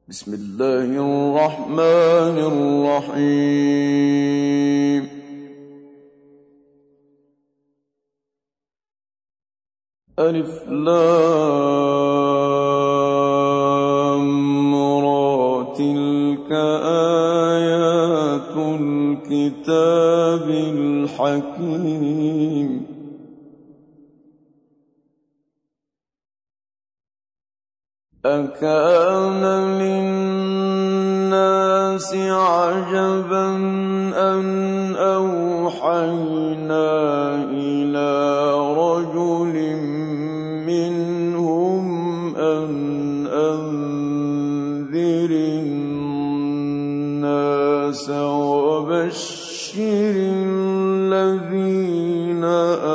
بسم الله الرحمن الرحيم. ألف لام را تلك آيات الكتاب الحكيم. أكان للناس عجبا أن أوحينا إلى رجل منهم أن أنذر الناس وبشر الذين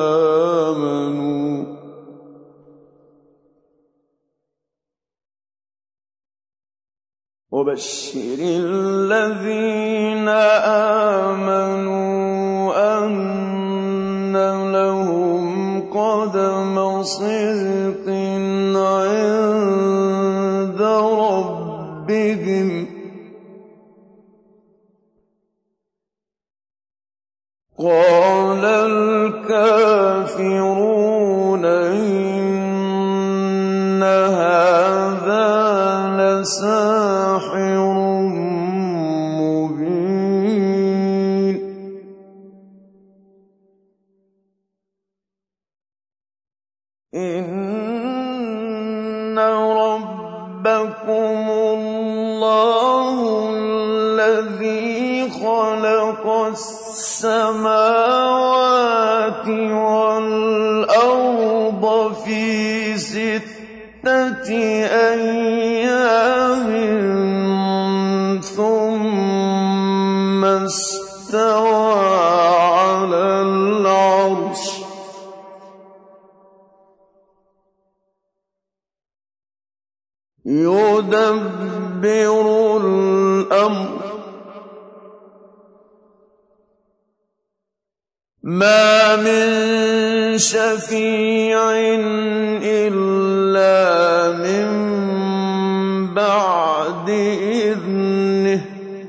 آمنوا أن لهم قدم صدق عند ربهم. قال الكافرون إن هذا لساحر مبين. إن ربكم الله الذي خلق السماوات والأرض في 6 أيام ثم استوى على العرش. يدبر الأمر ما من شفيع إلا من بعد إذنه.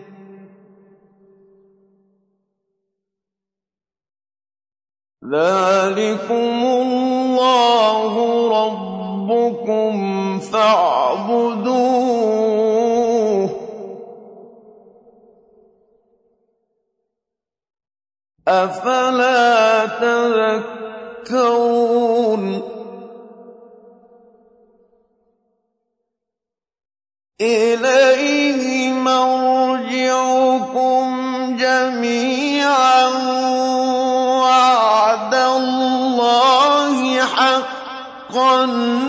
ذلكم الله ربكم فاعبدوه أفلا تذكرون. إليه مرجعكم جميعا وعد الله حقا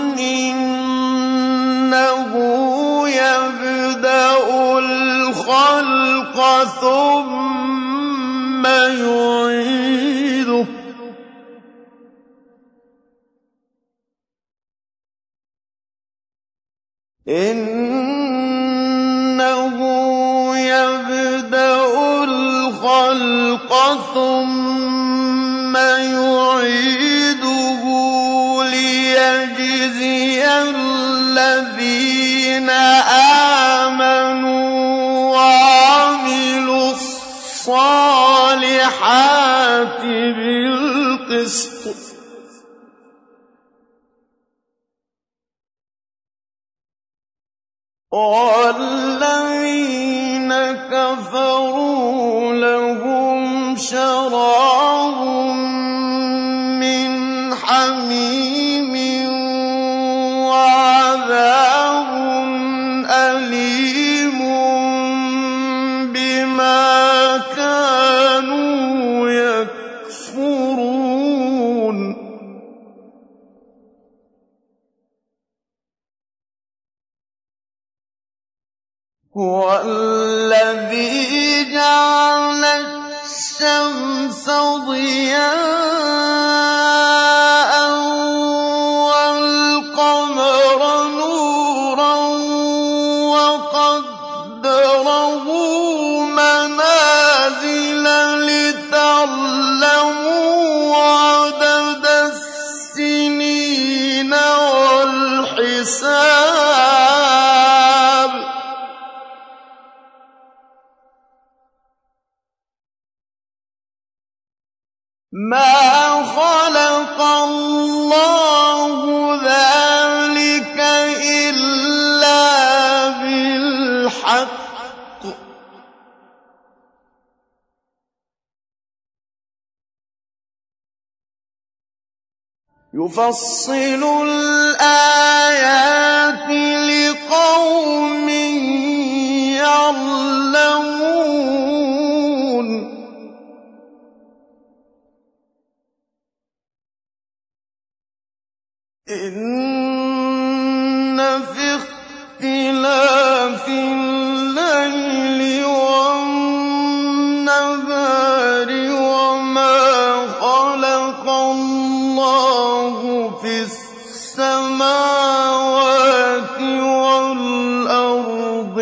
إنه يبدأ الخلق ثم يعيده إنه يبدأ الخلق ثم يعيده ليجزي الذين آمنوا وعملوا الصالحات بالقسط والذين كفروا لهم شراب من حميم وعذاب أليم بما كانوا يكفرون. هو الذي جعل الشمس ضياء والقمر نورا وقدره منازل لتعلموا عدد السنين والحساب مَا خَلَقَ اللَّهُ ذَٰلِكَ إِلَّا بِالْحَقِّ ۚ يُفَصِّلُ الْآيَاتِ لِقَوْمٍ يَعْلَمُونَ إِنَّ فِي اخْتِلَافِ اللَّيْلِ وَالنَّهَارِ وَمَا خَلَقَ اللَّهُ فِي السَّمَاوَاتِ وَالْأَرْضِ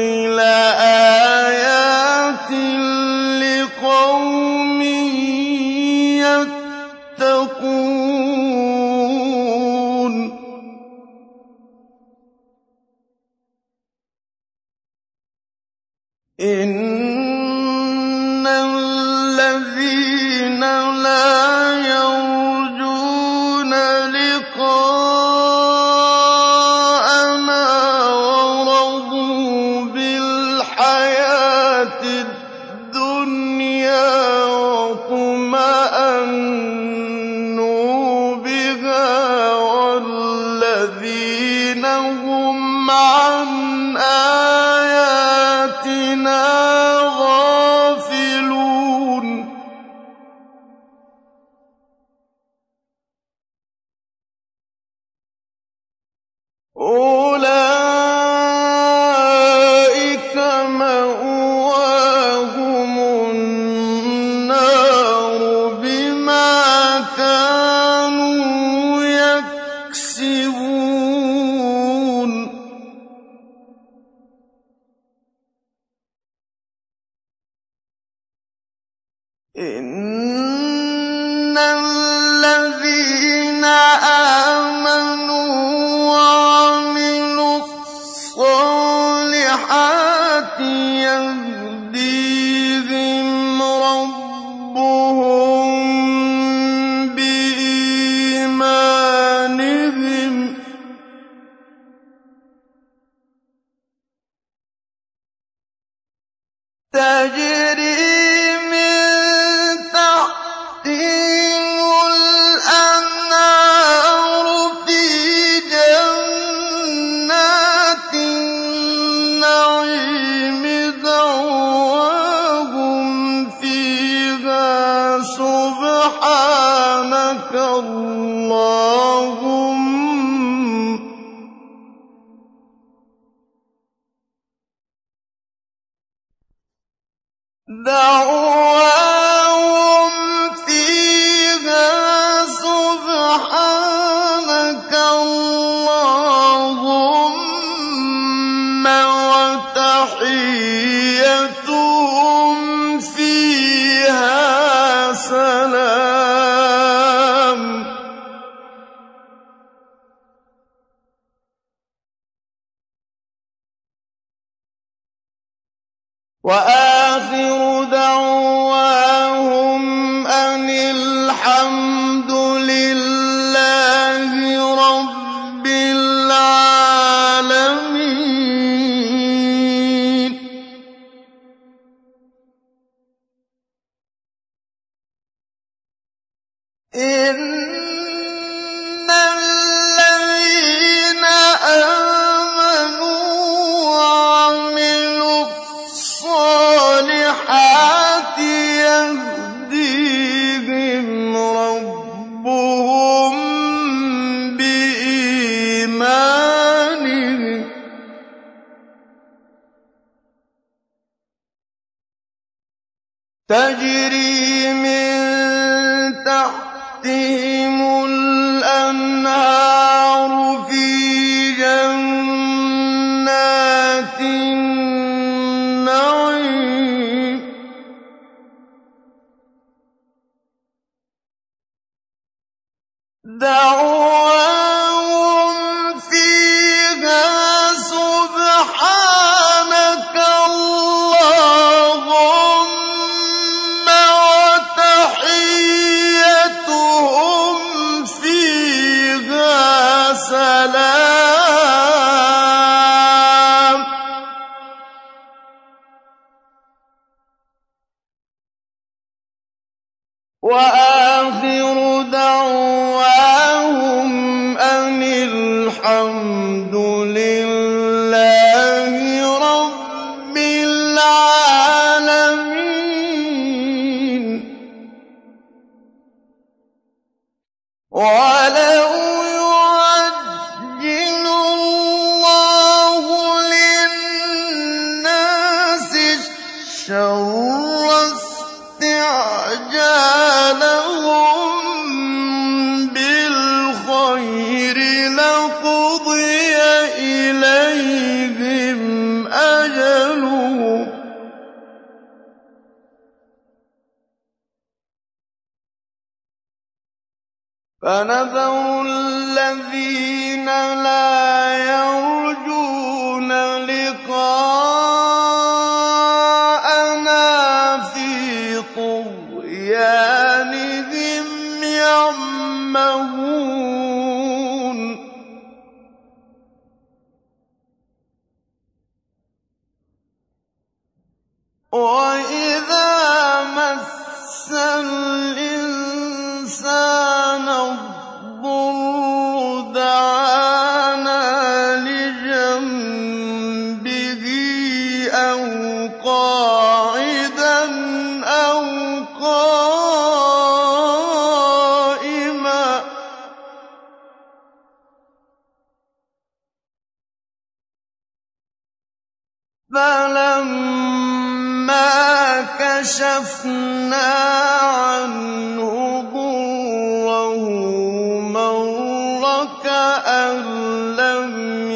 لَآيَاتٍ لِّقَوْمٍ يَتَّقُونَ إِنَّ الَّذِينَ لَا يَرْجُونَ لِقَاءَنَا وَرَضُوا بِالْحَيَاةِ الدُّنْيَا وَاطْمَأَنُّوا بِهَا وَالَّذِينَ هُمْ عَنْ آيَاتِنَا غَافِلُونَ أُولَٰئِكَ مَأْوَاهُمُ النَّارُ بِمَا كَانُوا يَكْسِبُونَ إِنَّ الَّذِينَ آمَنُوا وَعَمِلُوا الصَّالِحَاتِ يَهْدِيهِمْ رَبُّهُم بِإِيمَانِهِمْ تَجْرِي مِن تَحْتِهِمُ الْأَنْهَارُ فِي جَنَّاتِ النَّعِيمِ دَعْوَاهُمْ فِيهَا سُبْحَانَكَ اللَّهُمَّ دَعْوَاهُمْ فِيهَا سُبْحَانَكَ اللَّهُمَّ وَتَحِيَّتُهُمْ فِيهَا سَلَامٌ وَآخِرُ دَعْوَاهُمْ أَنِ الْحَمْدُ لِلَّهِ رَبِّ الْعَالَمِينَ إِنَّ الَّذِينَ آمَنُوا وَعَمِلُوا الصَّالِحَاتِ يَهْدِيهِمْ رَبُّهُم بِإِيمَانِهِمْ تَجْرِي مِن تَحْتِهِمُ الْأَنْهَارُ فِي جَنَّاتِ النَّعِيمِ دَعْوَاهُمْ فِيهَا سُبْحَانَكَ اللَّهُمَّ وَتَحِيَّتُهُمْ وآخر دعواهم أن الحمد لله رب العالمين. ولو يعجل الله للناس الشر استعجالهم بالخير لقضي إليهم أجلهم فنذر الذين لا يرجون لقاءنا في طغيانهم يعمهون. وإذا مس الإنسان الضر دعانا لجنبه أو قاعدا أو قائما فلما كشفنا عنه ضره مر كأن لم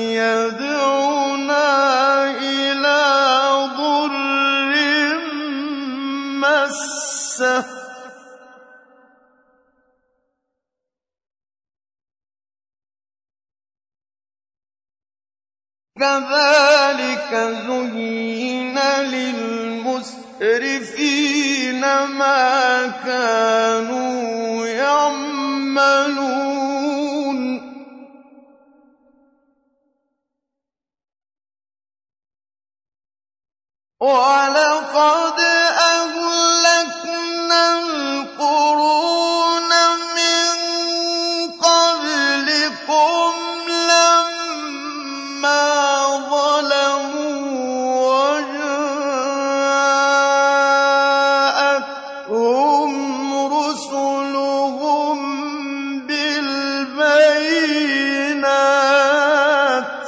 يدعنا إلى ضر مسه كذلك زين للمسرفين ما كانوا يعملون. ولقد أهلكنا القرون من قبلكم لما ظلموا وجاءتهم رسلهم بالبينات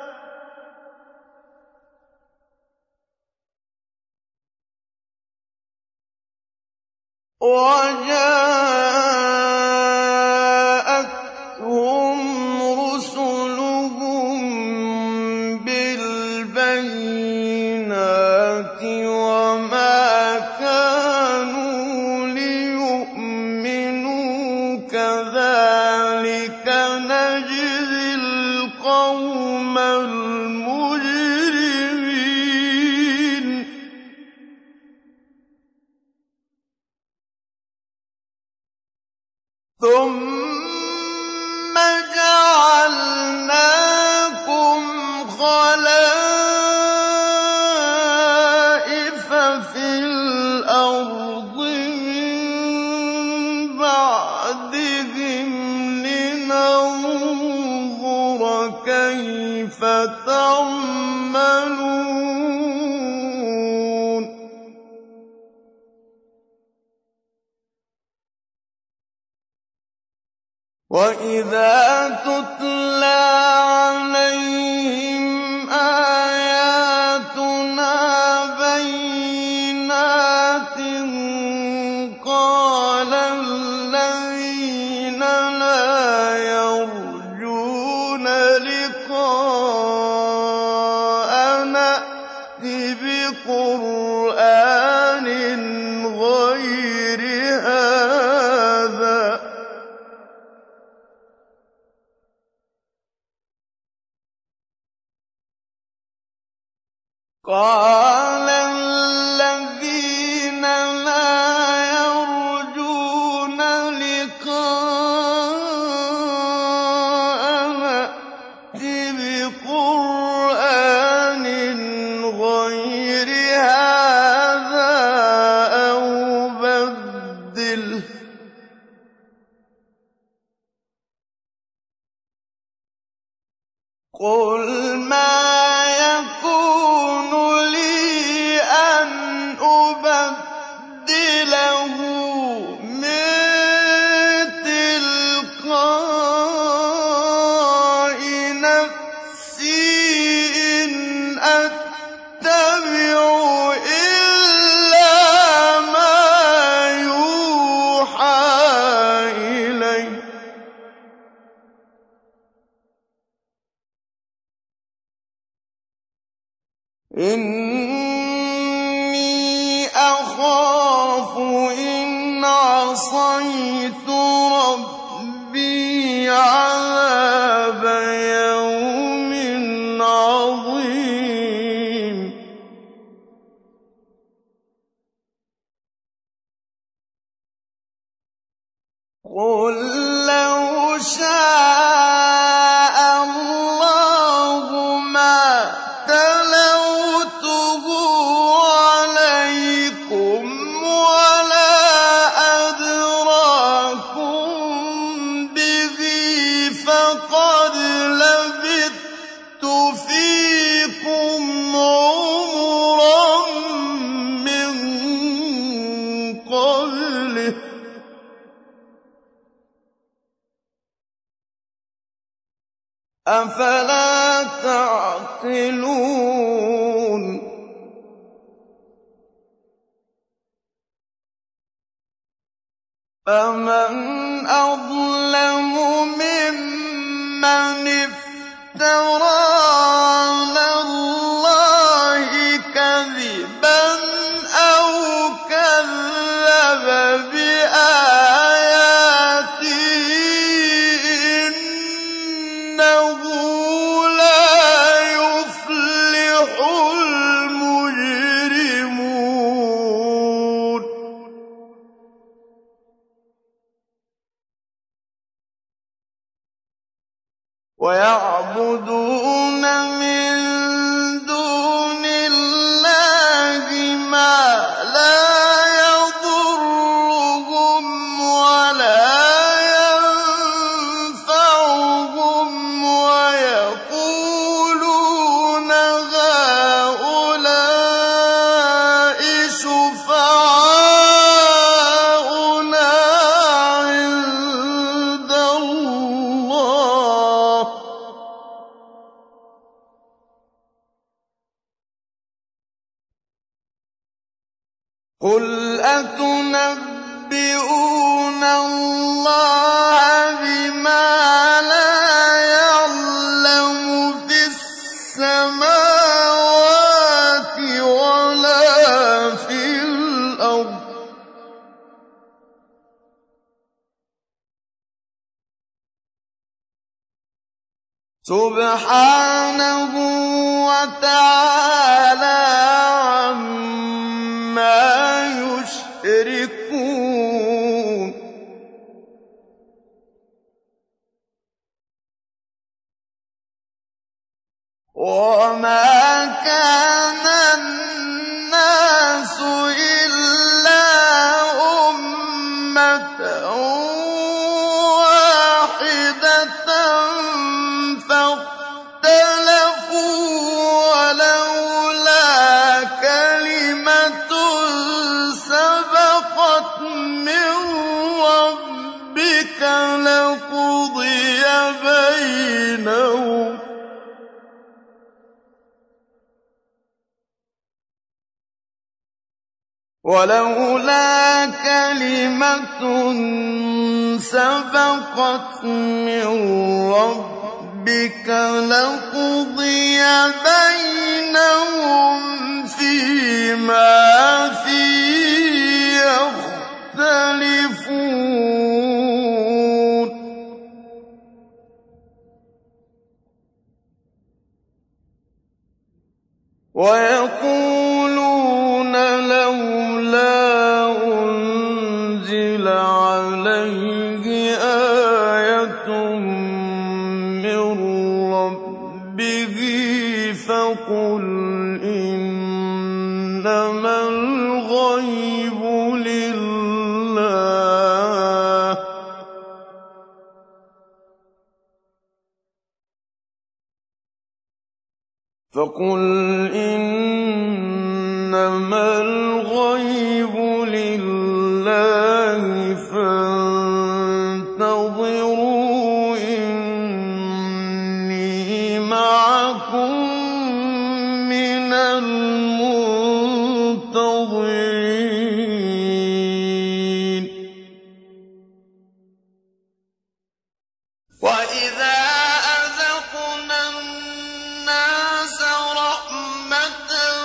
وما كانوا ليؤمنوا كذلك نجزي القوم المجرمين. ثم جعلناكم خلائف في الأرض من بعدهم لننظر كيف تعملون. وإذا تتلى عليهم آياتنا بينات قال الذين لا يرجون لقاءنا ائت بقرآن غير هذا قال الذين لا يرجون لقاءنا ائت بقرآن غير هذا أو بدله إني أخاف إن عصيت ربي عذاب يوم عظيم قل لو شاء الله ما تلوته عليكم ولا أدراكم به فقد لبثت فيكم عمرا من قبله أفلا تعقلون فمن أظلم ممن افترى على الله كذبا أو كذب بآياته إنه لا يفلح المجرمون ويعبدون من دون الله ما لا يضرهم ولا ينفعهم ويقولون هؤلاء شفعاؤنا عند الله قل أتنبئون الله بما لا يعلم في السماوات ولا في الأرض سبحانه وتعالى عما يشركون وما كان الناس إلا أمة واحدة فاختلفوا ولولا كلمة سبقت من ربك لقضي بينهم ولولا كلمة سبقت من ربك لقضي بينهم فيما فيه يختلفون ويقولون لولا أنزل عليه آية من ربه فقل إنما الغيب لله فقل إنما الغيب لله فانتظروا إني معكم من المنتظرين وإذا أذقنا الناس رحمة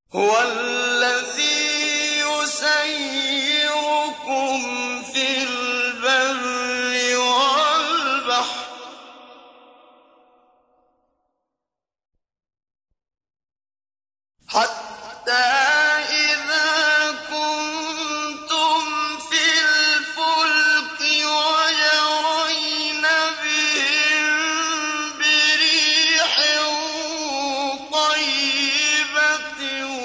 هُوَ الَّذِي يُسَيِّرُكُمْ فِي الْبَرِّ وَالْبَحْرِ حَتَّىٰ إِذَا كُنتُمْ فِي الْفُلْكِ وَجَرَيْنَ بِهِم بِرِيحٍ طَيِّبَةٍ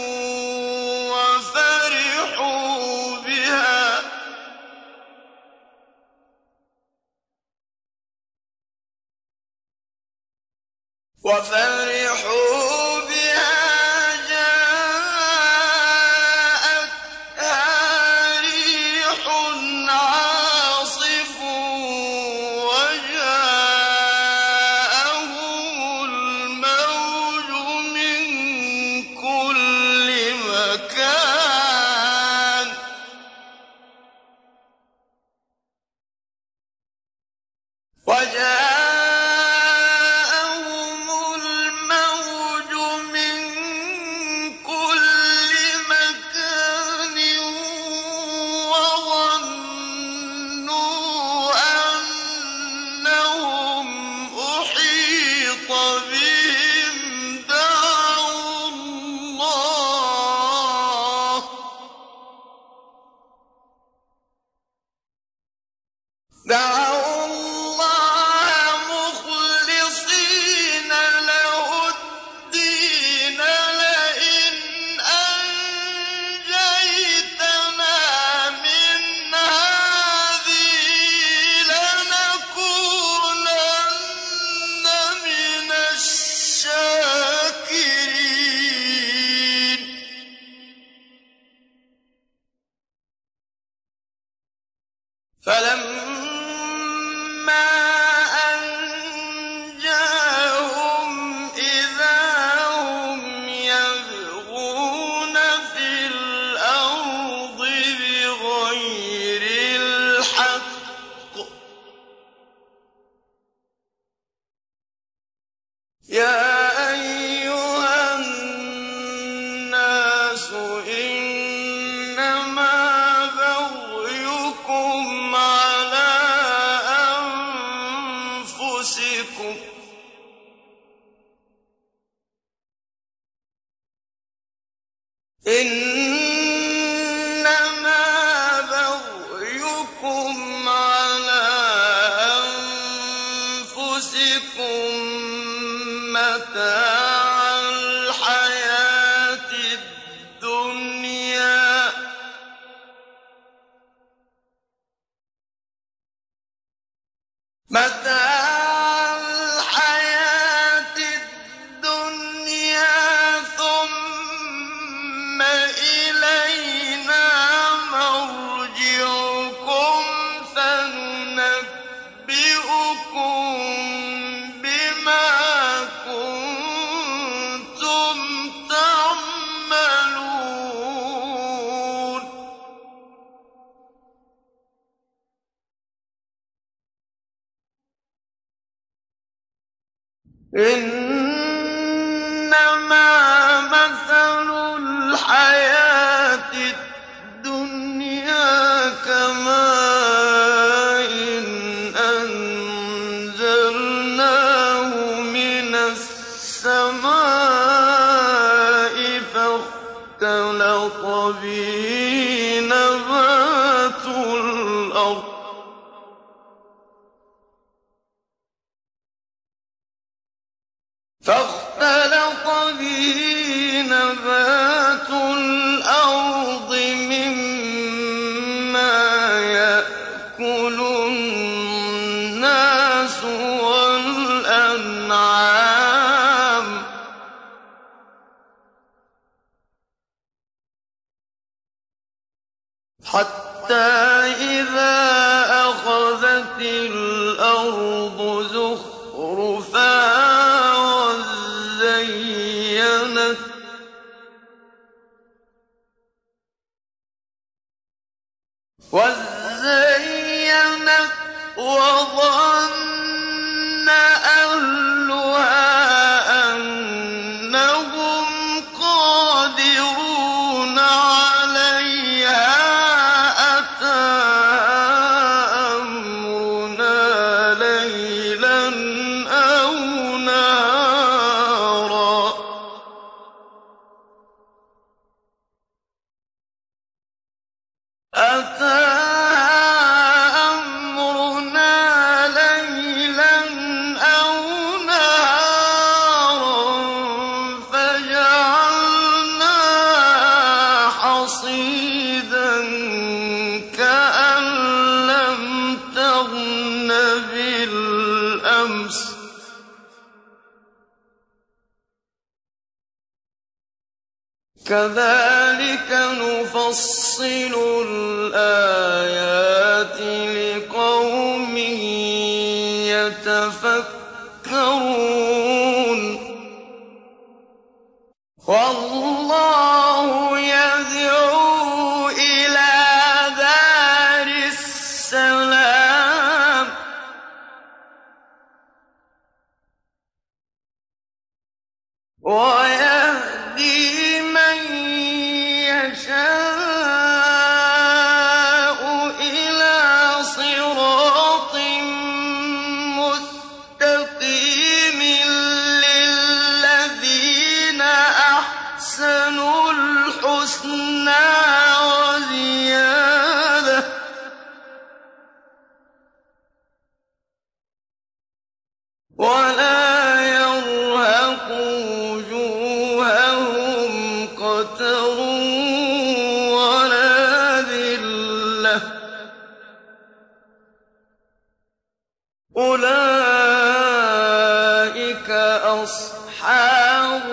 وَفَرِحُوا بِهَا جَاءَتْهَا رِيحٌ عَاصِفٌ وَجَاءَهُمُ الْمَوْجُ مِن كُلِّ مَكَانٍ وَظَنُّوا أَنَّهُمْ أُحِيطَ بِهِمْ دَعَوُا اللَّهَ مُخْلِصِينَ لَهُ الدِّينَ لَئِنْ أَنجَيْتَنَا مِنْ هَٰذِهِ لَنَكُونَنَّ مِنَ الشَّاكِرِينَ فَلَمَّا أَنجَاهُمْ إِذَا هُمْ يَبْغُونَ فِي الْأَرْضِ بِغَيْرِ الْحَقِّ ۗ يَا أَيُّهَا النَّاسُ إِنَّمَا بَغْيُكُمْ عَلَىٰ أَنفُسِكُمْ ۖ إِنَّمَا بَغْيُكُمْ عَلَىٰ أَنفُسِكُم مَّتَاعَ الْحَيَاةِ الدُّنْيَا ثُمَّ إِلَيْنَا مَرْجِعُكُمْ فَنُنَبِّئُكُم بِمَا كُنتُمْ تَعْمَلُونَ إِنَّمَا مَثَلُ الْحَيَاةِ الدُّنْيَا كَمَاءٍ أَنزَلْنَاهُ مِنَ السَّمَاءِ فَاخْتَلَطَ بِهِ نَبَاتُ الْأَرْضِ مِمَّا يَأْكُلُ النَّاسُ وَالْأَنْعَامُ حَتَّىٰ إِذَا أَخَذَتِ الْأَرْضُ زُخْرُفَهَا وَازَّيَّنَتْ وَظَنَّ أَهْلُهَا أَنَّهُمْ قَادِرُونَ كَذَٰلِكَ نُفَصِّلُ الْآيَاتِ لِقَوْمٍ يَتَفَكَّرُونَ وَاللَّهُ يَدْعُو إِلَىٰ دَارِ السَّلَامِ وَيَهْدِي مَن يَشَاءُ إِلَىٰ صِرَاطٍ مُّسْتَقِيمٍ لِّلَّذِينَ أَحْسَنُوا الْحُسْنَىٰ وَزِيَادَةٌ ۖ وَلَا يَرْهَقُ وُجُوهَهُمْ قَتَرٌ وَلَا ذِلَّةٌ ۚ أُولَٰئِكَ أَصْحَابُ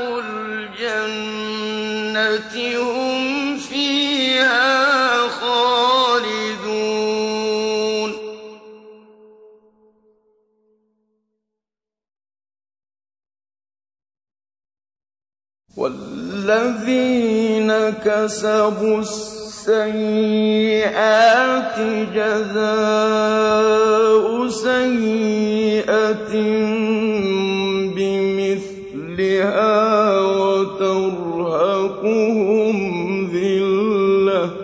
الْجَنَّةِ ۖ هُمْ فِيهَا خَالِدُونَ وَالَّذِينَ كَسَبُوا السَّيِّئَاتِ جَزَاءُ سَيِّئَةٍ بِمِثْلِهَا وَتَرْهَقُهُمْ ذِلَّةٌ ۖ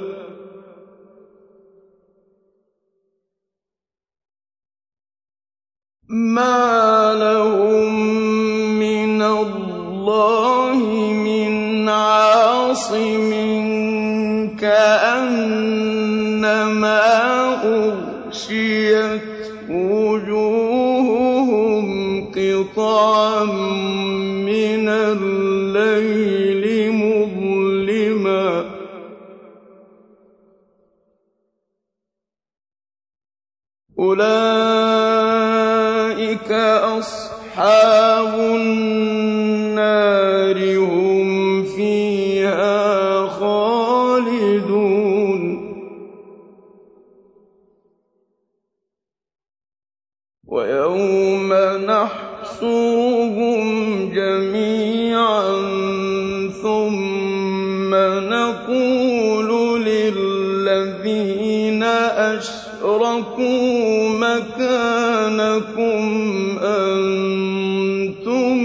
مَّا لَهُم مِّنَ اللَّهِ مِنْ عَاصِمٍ كَأَنَّمَا أُغْشِيَتْ وُجُوهُهُمْ قِطَعًا مِّنَ اللَّيْلِ مُظْلِمًا ۚ أُولَٰئِكَ أَصْحَابُ النَّارِ ۖ هُمْ فِيهَا خَالِدُونَ وَيَوْمَ نَحْشُرُهُمْ جَمِيعًا ثُمَّ نَقُولُ لِلَّذِينَ أَشْرَكُوا مَكَانَكُمْ أَنتُمْ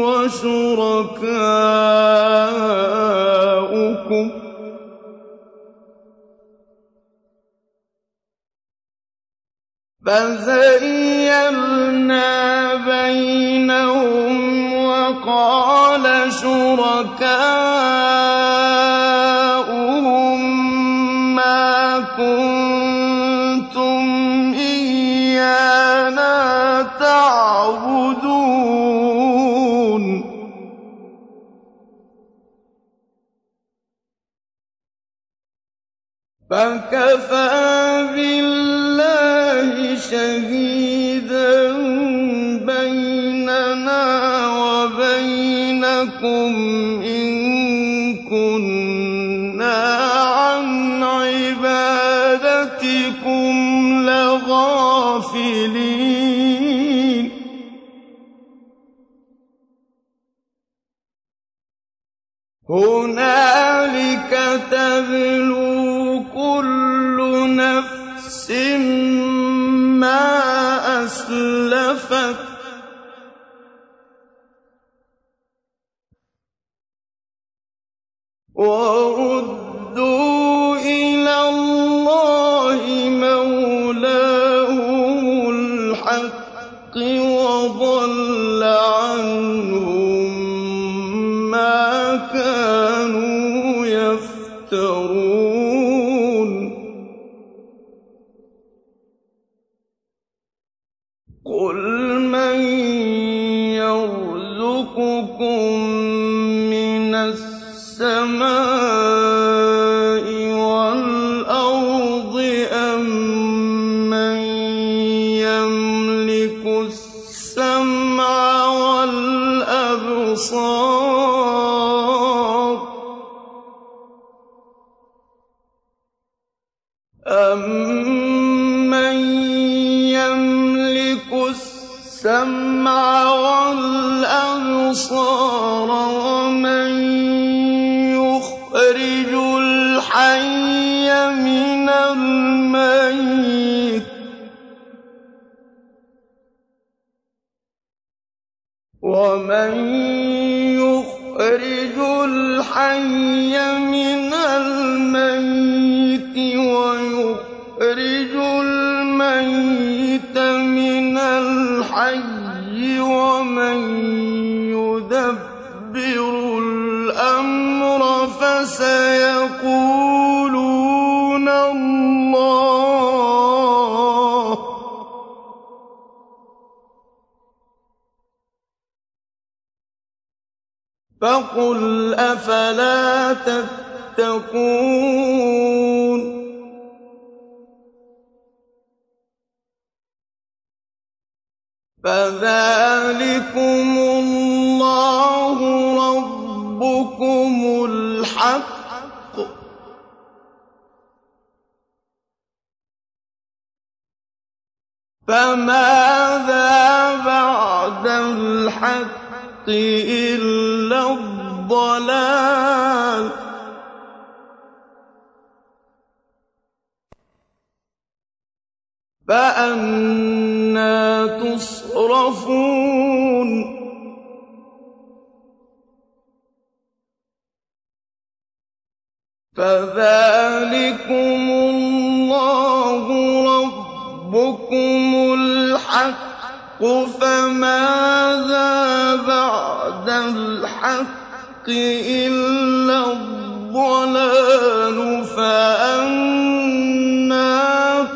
وَشُرَكَاؤُكُمْ ۚ فَزَيَّلْنَا بَيْنَهُمْ وَقَالَ شُرَكَاؤُهُم مَّا كُنتُمْ إِيَّانَا تَعْبُدُونَ فَكَفَىٰ بِاللَّهِ شَهِيدًا بَيْنَنَا وَبَيْنَكُمْ إِن كُنَّا عَنْ عِبَادَتِكُمْ لَغَافِلِينَ هُنَالِكَ تَبْلُو كُلُّ نَفْسٍ مَّا أَسْلَفَتْ ۚ وَرُدُّوا إِلَى اللَّهِ مَوْلَاهُمُ الْحَقِّ وَضَلَّ عَنْهُم مَّا كَانُوا يَفْتَرُونَ قُلْ مَن يَرْزُقُكُم مِّنَ السَّمَاءِ وَالْأَرْضِ أَمَّن يَمْلِكُ السَّمْعَ وَالْأَبْصَارَ أَمَّن يَمْلِكُ السَّمْعَ وَالْأَبْصَارَ وَمَن يُخْرِجُ الْحَيَّ مِنَ الْمَيِّتِ وَيُخْرِجُ الْمَيِّتَ مِنَ الْحَيِّ وَمَن يُدَبِّرُ الْأَمْرَ فَسَيَقُولُونَ اللَّهُ ۚ فَقُلْ أَفَلَا تَتَّقُونَ فَذَٰلِكُمُ اللَّهُ رَبُّكُمُ الْحَقُّ ۖ فَمَاذَا بَعْدَ الْحَقِّ إِلَّا الضَّلَالُ ۖ فَأَنَّىٰ تُصْرَفُونَ فَذَٰلِكُمُ اللَّهُ رَبُّكُمُ الْحَقُّ ۖ فَمَاذَا بَعْدَ الْحَقِّ إِلَّا الضَّلَالُ ۖ فَأَنَّىٰ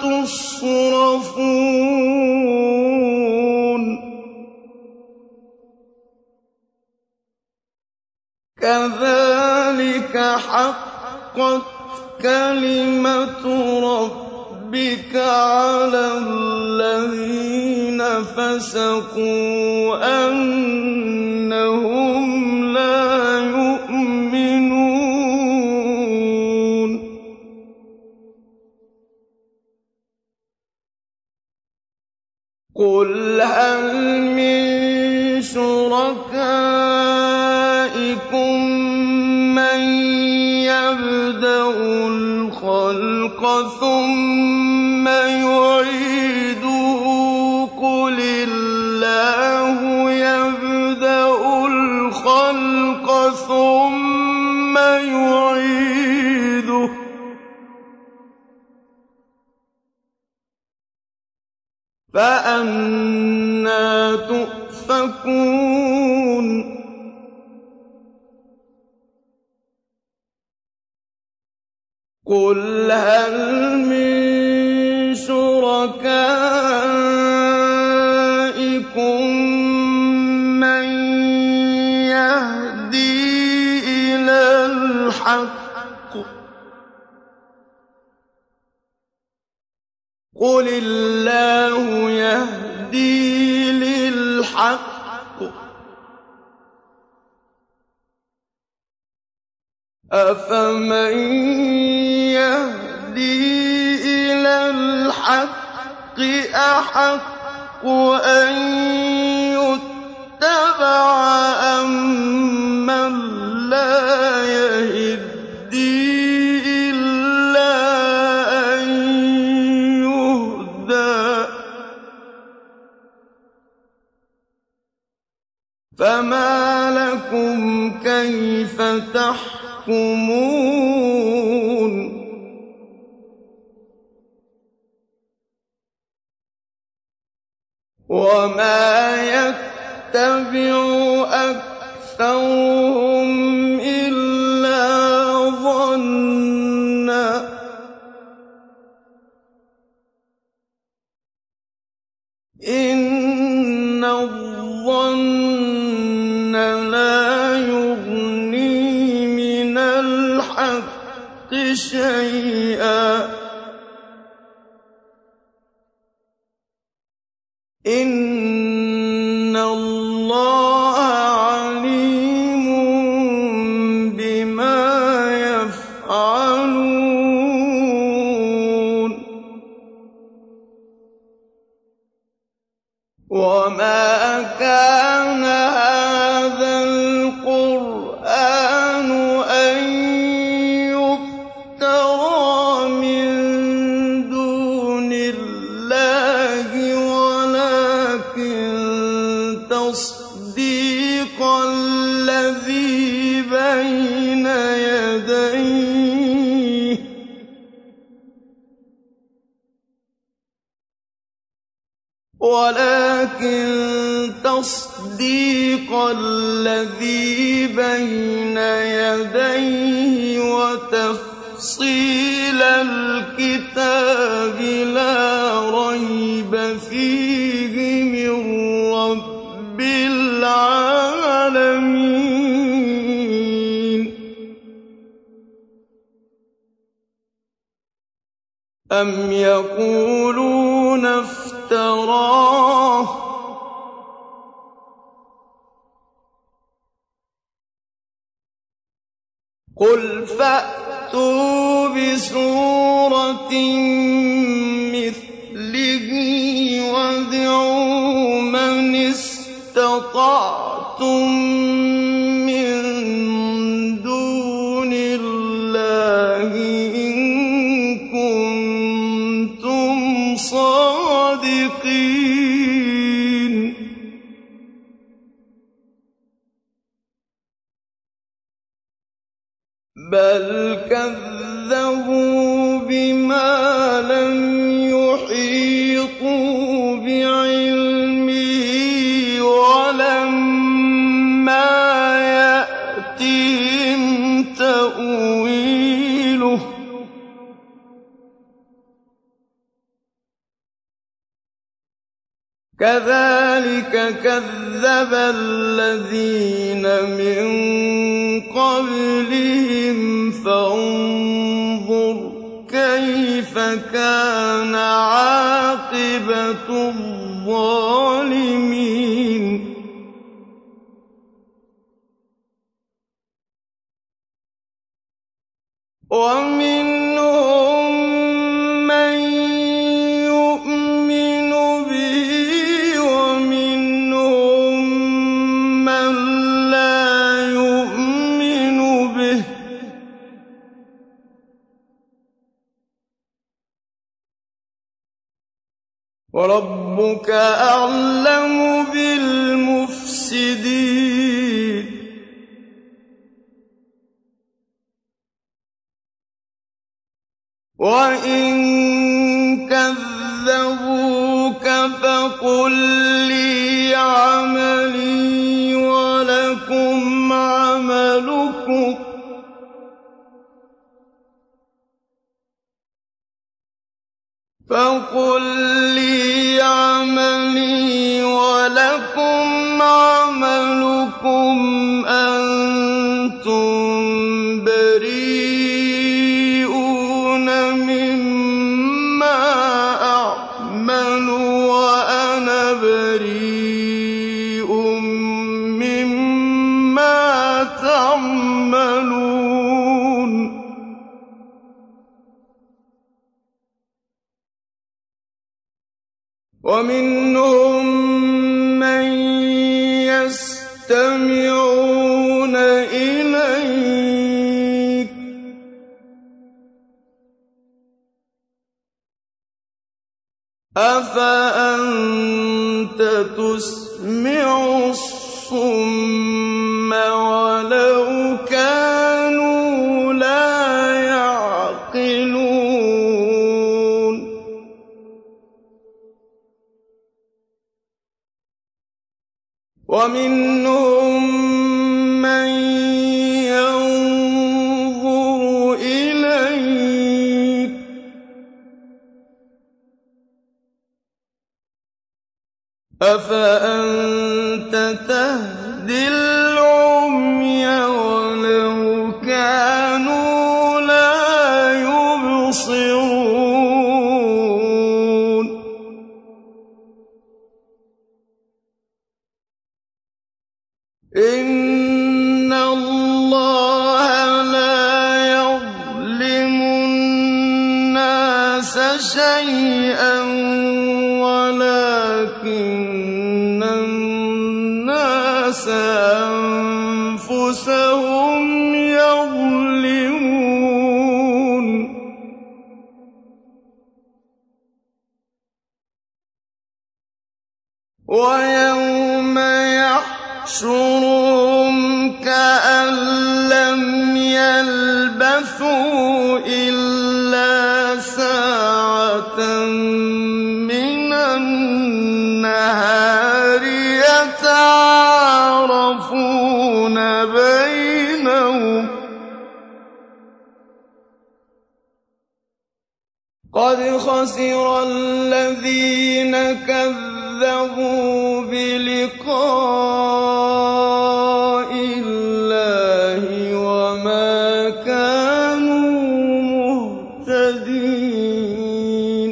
تُصْرَفُونَ كَذَٰلِكَ حَقَّتْ كَلِمَةُ رَبِّكَ عَلَى الَّذِينَ فَسَقُوا أَنَّهُمْ لَا يُؤْمِنُونَ قُلْ هَلْ مِن شُرَكَائِكُم مَّن يَبْدَأُ الْخَلْقَ ثُمَّ يُعِيدُهُ ۚ قُلِ اللَّهُ يَبْدَأُ الْخَلْقَ ثُمَّ يُعِيدُهُ ۚ فَأَنَّىٰ تُؤْفَكُونَ قُلْ هَلْ مِن شُرَكَائِكُم مَّن يَهْدِي إِلَى الْحَقِّ ۚ قُلِ اللَّهُ يَهْدِي لِلْحَقِّ ۗ أَفَمَن يَهْدِي إِلَى الْحَقِّ أَحَقُّ أَن يُتَّبَعَ أَمَّن لَّا يَهِدِّي إِلَّا أَن يُهْدَىٰ ۖ فَمَا لَكُمْ كَيْفَ تَحْكُمُونَ وَمَا يَتَّبِعُ أَكْثَرُهُمْ إِلَّا ظَنًّا ۚ إِنَّ الظَّنَّ لَا يُغْنِي مِنَ الْحَقِّ شَيْئًا ۚ إِنَّ اللَّهَ عَلِيمٌ وَمَا كَانَ هَٰذَا الْقُرْآنُ أَن يُفْتَرَىٰ مِن دُونِ اللَّهِ وَلَٰكِن تَصْدِيقَ الَّذِي بَيْنَ يَدَيْهِ وَتَفْصِيلَ الْكِتَابِ لَا رَيْبَ فِيهِ مِن رَّبِّ الْعَالَمِينَ أَمْ يَقُولُونَ افْتَرَاهُ ۖ قُلْ فَأْتُوا بِسُورَةٍ مِّثْلِهِ وَادْعُوا مَنِ اسْتَطَعْتُم مِّن دُونِ اللَّهِ إِن كُنتُمْ صَادِقِينَ بَلْ كَذَّبُوا بِمَا لَمْ يُحِيطُوا بِعِلْمِهِ وَلَمَّا يَأْتِهِمْ تَأْوِيلُهُ ۚ كَذَٰلِكَ كَذَّبَ الَّذِينَ مِن قَبْلِهِمْ فَانظُرْ كَيْفَ كَانَ عَاقِبَةُ الظَّالِمِينَ وَمِنْهُم مَّن يُؤْمِنُ بِهِ وَمِنْهُم مَّن لَّا يُؤْمِنُ بِهِ ۚ وَرَبُّكَ أَعْلَمُ بِالْمُفْسِدِينَ وَإِن كَذَّبُوكَ فَقُل لِّي عَمَلِي وَلَكُمْ عَمَلُكُمْ ۖ أَنتُم بَرِيئُونَ مِمَّا أَعْمَلُ وَأَنَا بَرِيءٌ مِّمَّا تَعْمَلُونَ وَمِنْهُم مَّن يَسْتَمِعُونَ إِلَيْكَ ۖ أَفَأَنتَ تُسْمِعُ الصُّمَّ وَلَوْ كَانُوا لَا يَعْقِلُونَ وَمِنْهُم مَّن يَنظُرُ إِلَيْكَ ۚ أَفَأَنتَ تَهْدِي الْعُمْيَ وَلَوْ كَانُوا لَا يُبْصِرُونَ إِنَّ اللَّهَ لَا يَظْلِمُ النَّاسَ شَيْئًا وَلَٰكِنَّ أنفسهم يظلمون ويوم يحشرهم كأن لم يلبثوا إلا ساعة من النهار يتعارفون بينهم قد خسر الذين كذبوا بلقاء الله وما كانوا مهتدين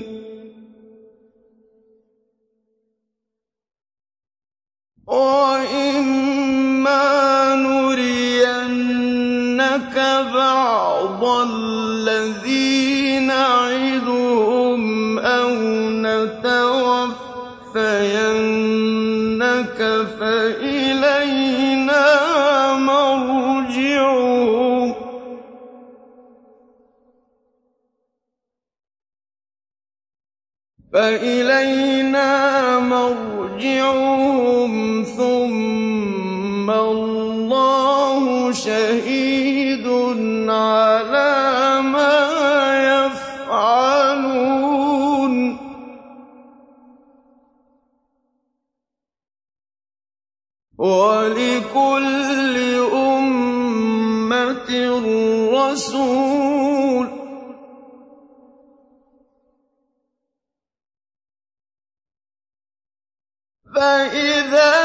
وإما نرينك بعض الذي نعدهم أو نتوفينك فإلينا مرجعهم ثم الله شهيد على ما يفعلون ولكل أمة رسول فإذا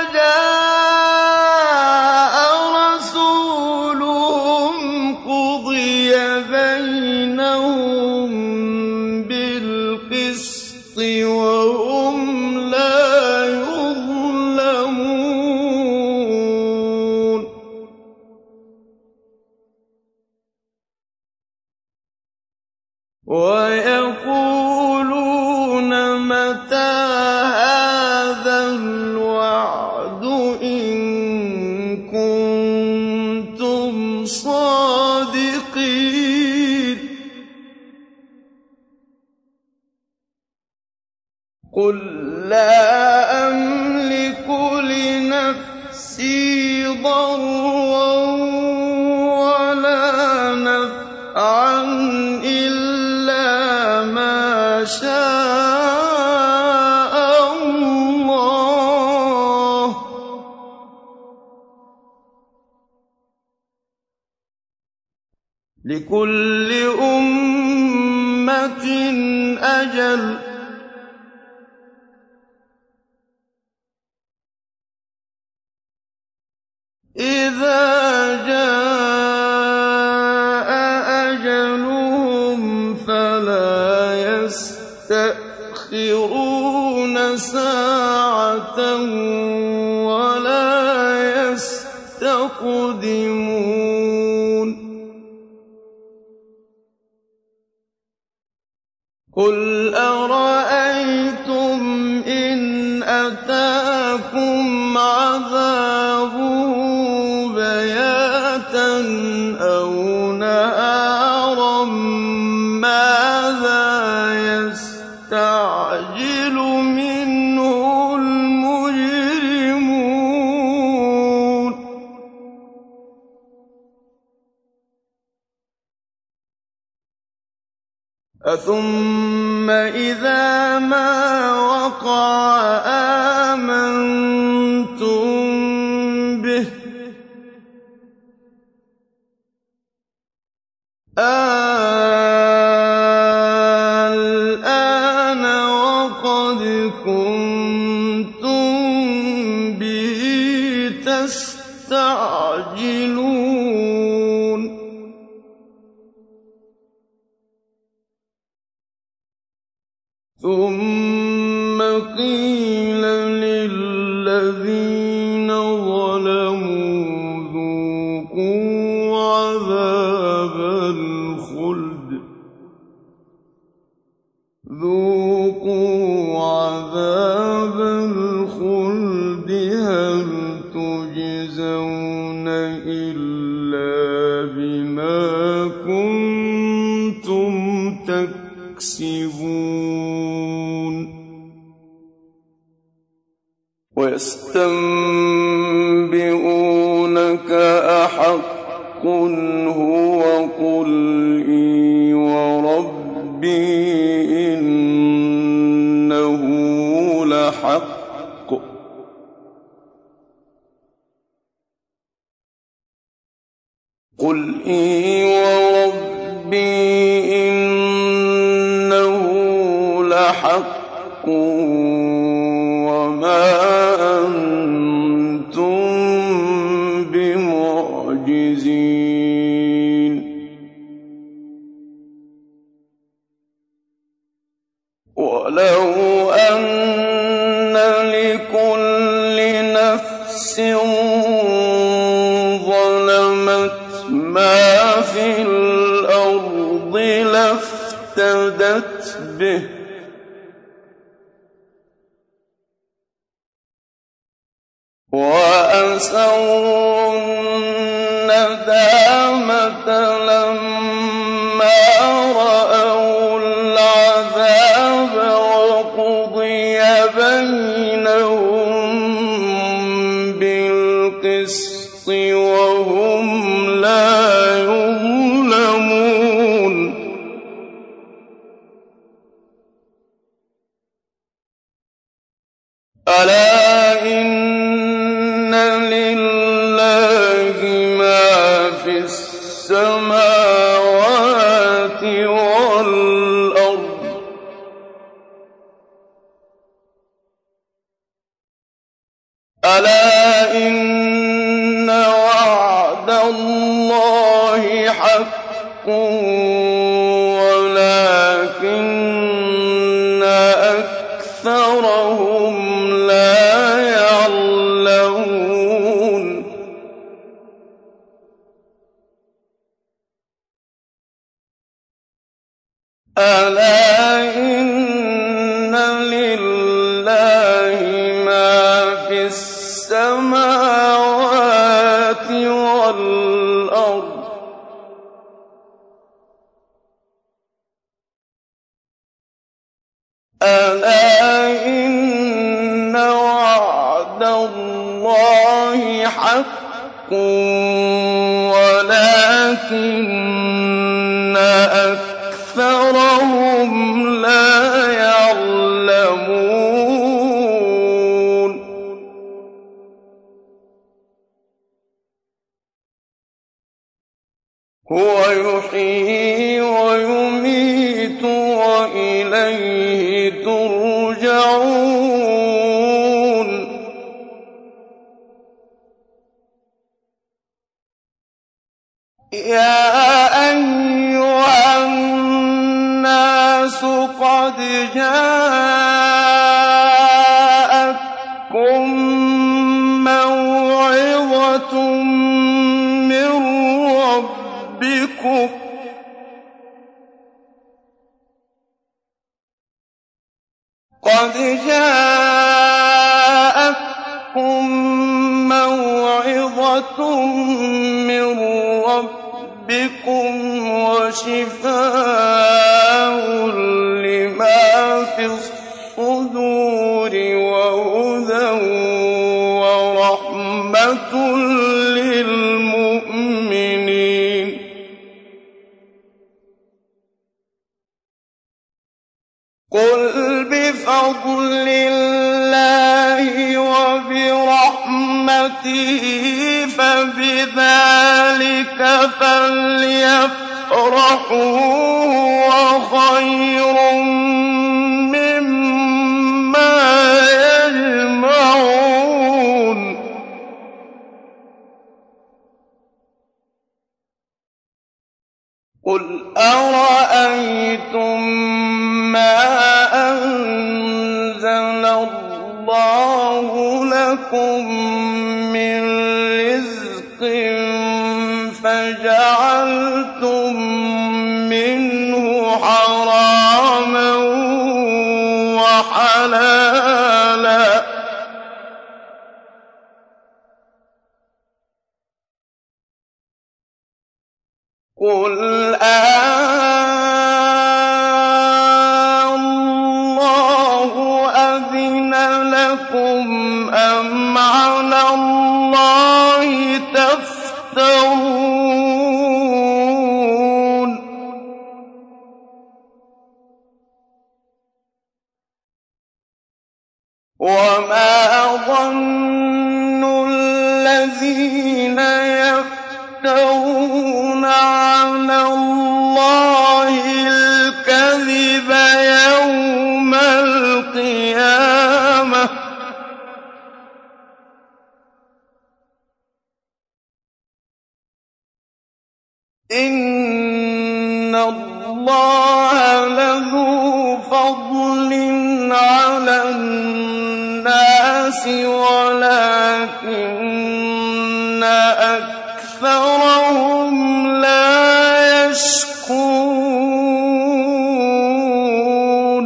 جاء رسولهم قضي بينهم بالقسط وهم لا يظلمون ويقولون متى هذا الوعد إن كنتم صادقين قل لا أملك لنفسي ضرا ولا نفعا إلا ما شاء الله لكل أمة أجل إذا جاء أجلهم فلا يستأخرون ساعة ولا يستقدمون قل أرأيتم إن أتاكم عذابه بياتا أو نهارا ماذا يستعجل منه المجرمون أثم إذا ما وقع آمنتم به الآن وقد كنتم به تستعجلون ثم قيل للذين ظلموا ذوقوا عذاب الخلد هل تجزون إِلَّا بِمَا كُنتُمْ تَكْسِبُونَ وَيَسْتَنبِئُونَكَ أَحَقٌّ هُوَ قُلْ إِي وَرَبِّي إِنَّهُ لَحَقٌّ قُلْ إِي وَرَبِّي إِنَّهُ لَحَقٌّ وَمَا أَنتُم بِمُعْجِزِينَ وَلَوْ أَنَّ لِكُلِّ نَفْسٍ ظَلَمَتْ مَا فِي الْأَرْضِ لَافْتَدَتْ بِهِ وَأَسَرُّوا النَّدَامَةَ لَمَّا رَأَوُا الْعَذَابَ وَقُضِيَ بَيْنَهُم بِالْقِسْطِ وَهُمْ لَا يُظْلَمُونَ أَلَا إِنَّ لِلَّهِ مَا فِي السَّمَاوَاتِ وَالْأَرْضِ أَلَا إِنَّ وَعْدَ اللَّهِ حَقٌّ وَلَٰكِنَّ أَكْثَرَهُمْ لَا يَعْلَمُونَ أَلَا إِنَّ لِلَّهِ مَا فِي السَّمَاوَاتِ وَالْأَرْضِ أَلَا إِنَّ وَعْدَ اللَّهِ حَقٌّ وَلَٰكِنَّ أَكْثَرَهُمْ لَا يَعْلَمُونَ هُوَ يُحْيِي وَيُمِيتُ وَإِلَيْهِ تُرْجَعُونَ يَا أَيُّهَا النَّاسُ قَدْ جَاءَتْكُم مَّوْعِظَةٌ مِّن رَّبِّكُمْ وَشِفَاءٌ لِّمَا فِي الصُّدُورِ وَهُدًى وَرَحْمَةٌ لِّلْمُؤْمِنِينَ قُلْ بِفَضْلِ اللَّهِ وَبِرَحْمَتِهِ فَبِذَٰلِكَ فَلْيَفْرَحُوا هُوَ خَيْرٌ مِّمَّا يَجْمَعُونَ قُلْ أَرَأَيْتُم مَّا أَنزَلَ اللَّهُ لَكُم مِّن رِّزْقٍ فَجَعَلْتُم مِّنْهُ حَرَامًا وَحَلَالًا قُلْ آللَّهُ أَذِنَ لَكُمْ أَمْ عَلَى اللَّهِ تَفْتَرُونَ وَمَا ظَنُّ الَّذِينَ يَفْتَرُونَ عَلَى اللَّهِ الْكَذِبَ يَوْمَ الْقِيَامَةِ ۗ إِنَّ اللَّهَ لَذُو فَضْلٍ عَلَى النَّاسِ وَلَٰكِنَّ أَكْثَرَهُمْ لَا يَشْكُرُونَ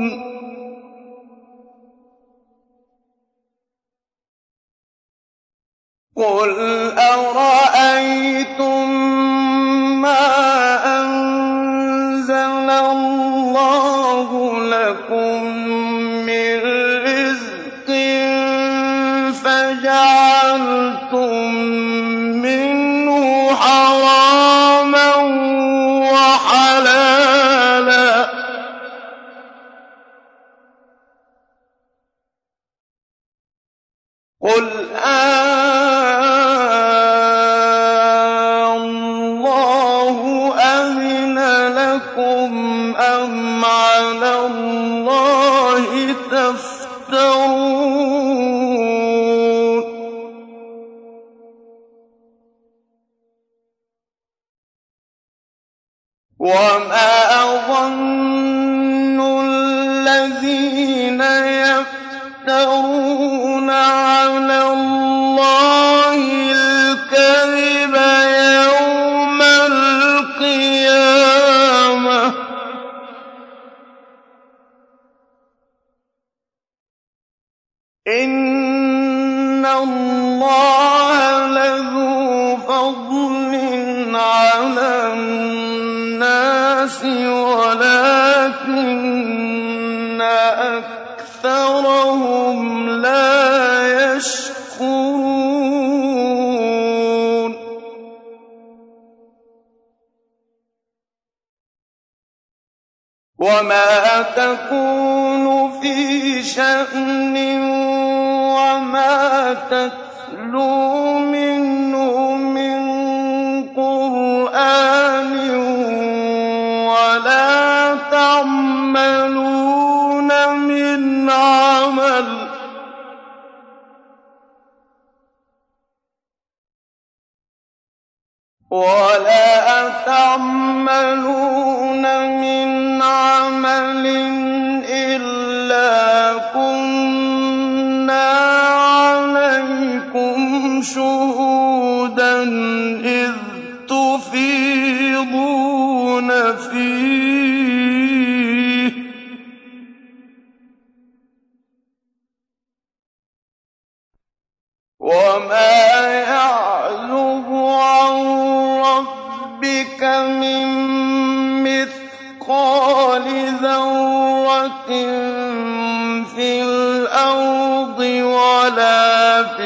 قُلْ أَرَأَيْتُم مَّا أَنزَلَ اللَّهُ لَكُم مِّن رِّزْقٍ فَجَعَلْتُم مِّنْهُ حَرَامًا وَحَلَالًا ۚ قُلْ اللَّهُ أَذِنَ لَكُمْ أَمْ عَلَى اللَّهِ تَفْتَرُونَ وَمَا ظَنُّ الَّذِينَ يَفْتَرُونَ عَلَى اللَّهِ الْكَذِبَ يَوْمَ الْقِيَامَةِ ۗ إِنَّ اللَّهَ لَذُو فَضْلٍ عَلَى النَّاسِ وَلَٰكِنَّ أَكْثَرَهُمْ لَا يَشْكُرُونَ وَمَا تَكُونُ فِي شَأْنٍ وَمَا تَتْلُو مِنْهُ مِن قُرْآنٍ وَلَا تَعْمَلُونَ مِنْ عَمَلٍ إِلَّا كُنَّا عَلَيْكُمْ شُهُودًا إِذْ تُفِيضُونَ فِيهِ ۚ وَمَا يَعْزُبُ عَن رَّبِّكَ مِن مِّثْقَالِ ذَرَّةٍ فِي الْأَرْضِ وَلَا فِي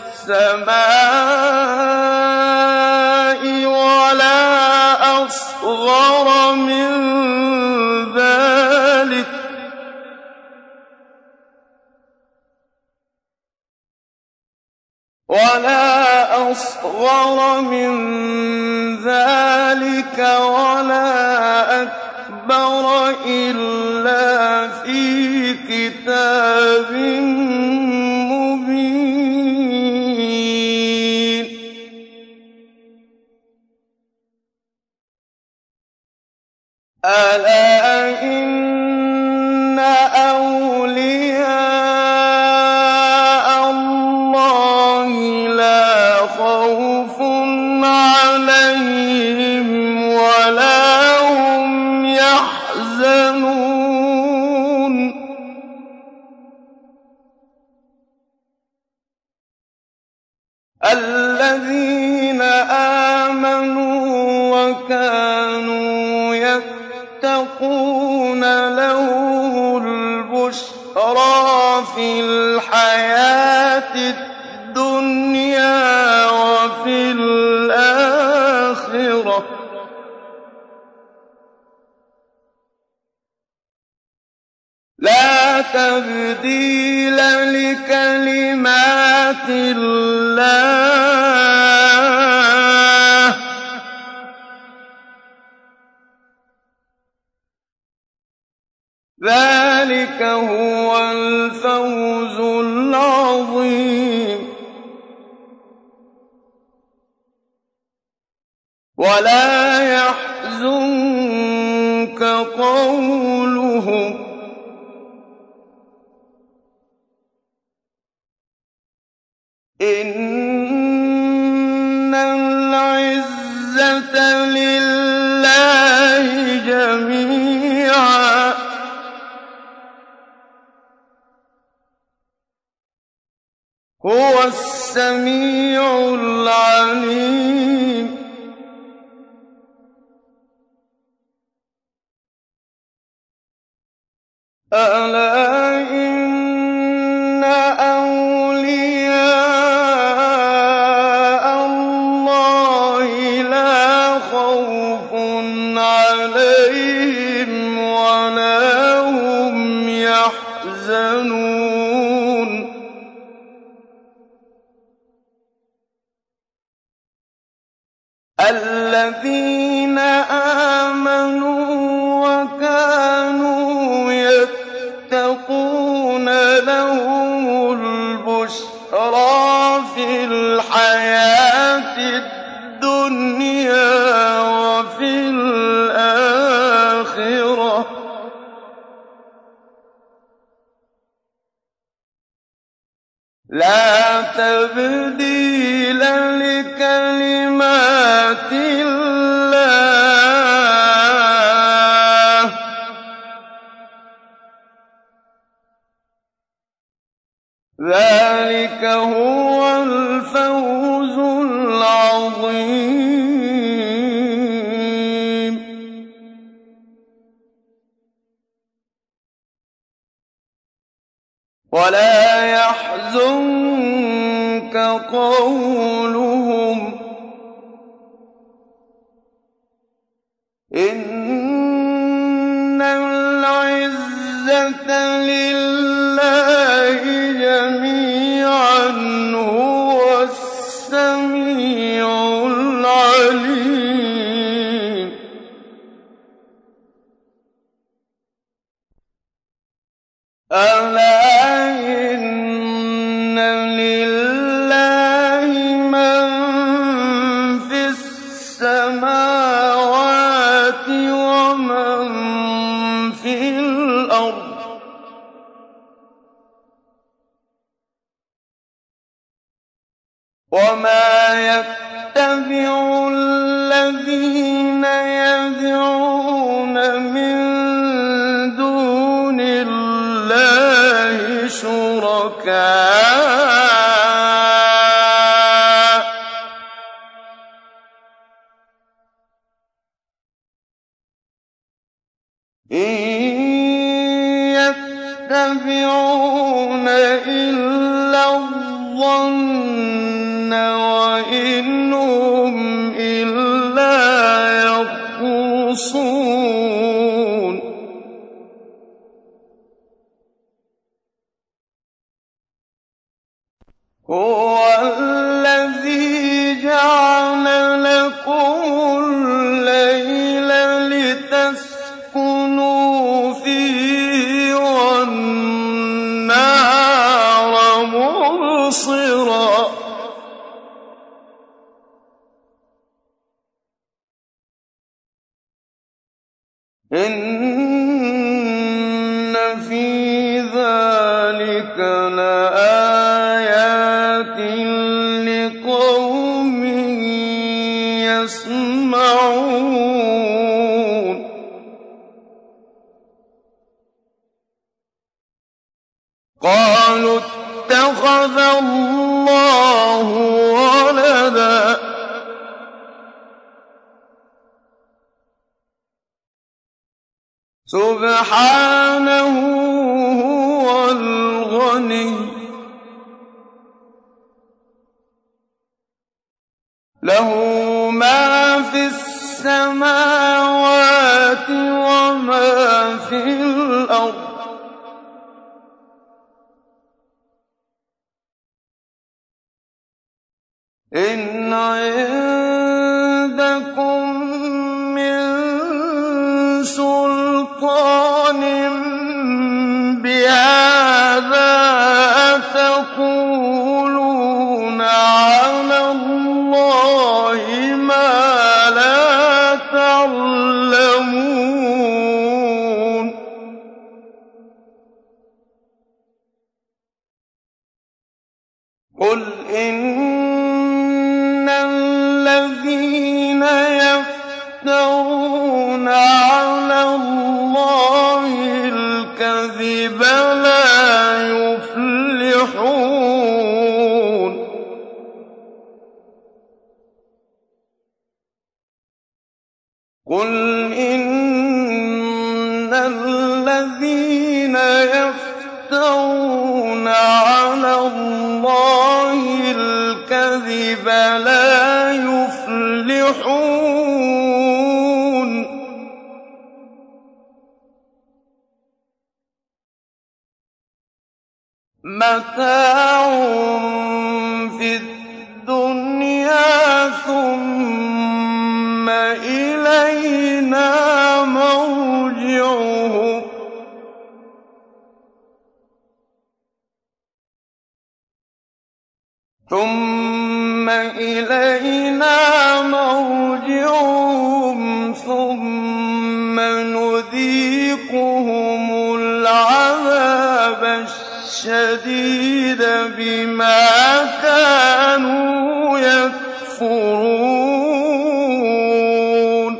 السَّمَاءِ وَلَا أَصْغَرَ مِن ذَٰلِكَ وَلَا أَكْبَرَ إِلَّا فِي كِتَابٍ مُّبِينٍ أَلَا إِنَّ أَوْلِيَاءَ اللَّهِ لَا خَوْفٌ عَلَيْهِمْ وَلَا هُمْ يَحْزَنُونَ الَّذِينَ آمَنُوا وَكَانُوا يتقون لهم البشرى في الحياة الدنيا وفي الآخرة لا تبديل لكلمات الله ذلك هو الفوز العظيم ولا يحزنك قولهم إن العزة لله جميعا هو السميع العليم ألا إن أولياء الله لا خوف عليهم ولا هم يحزنون الذين آمنوا وكانوا يتقون لهم البشرى في الحياة الدنيا وفي الآخرة لا تبديل لكلمات الله ذلك هو الفوز العظيم ولا يحزنك قولهم إن العزة لله جميعا هو السميع العليم ألا إن لله من في السماوات ومن في الأرض وما يتبع الذين يدعون من دون الله شركاء إن يتبعون إلا الظن وإن هم إلا يخرصون هو الذي جعل لكم الليل لتسكنوا فيه والنهار مبصرا إن في ذلك لآيات لقوم يسمعون قالوا اتخذ الله ولدا سبحانه هو الغني له ما في السماوات وما في الأرض إن عندكم من سلطان بهذا أتقولون على الله ما لا تعلمون قل إن الذين يفترون على الله الكذب لا يفلحون قل إن الذين يفترون على الله الكذب لا يفلحون متاع في الدنيا ثم إلينا مرجعهم ثم نذيقهم العذاب الشديد بما كانوا يكفرون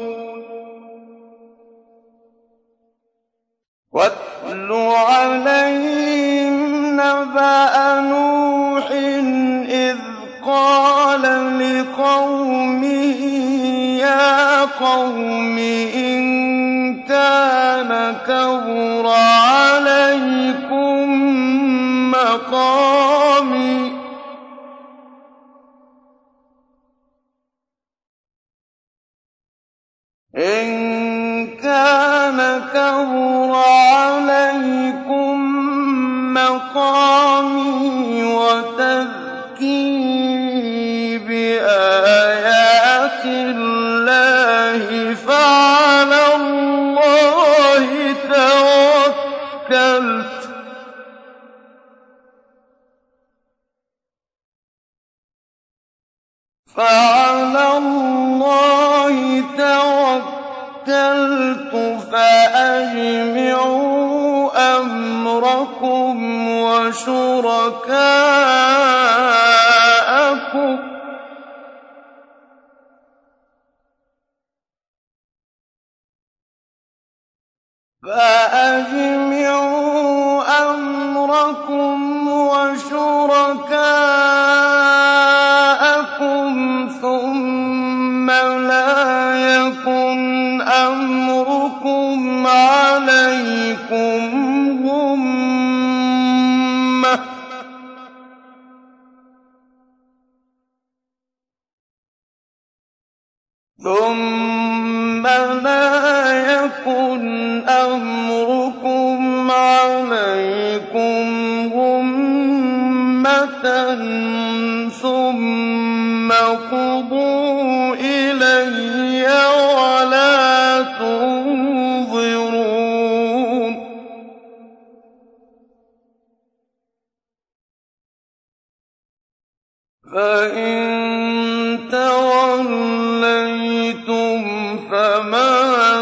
واتل عليهم نبأ نوح إذ قال لقومه يا قوم إن كان كبر عليكم مقامي وتذكيري بآيات الله فعلى الله توكلت فأجمعوا أمركم وشركاءكم ثم لا يكن أمركم عليكم غمة ثم قضوا إلي ولا تنظرون فإن توليتم فما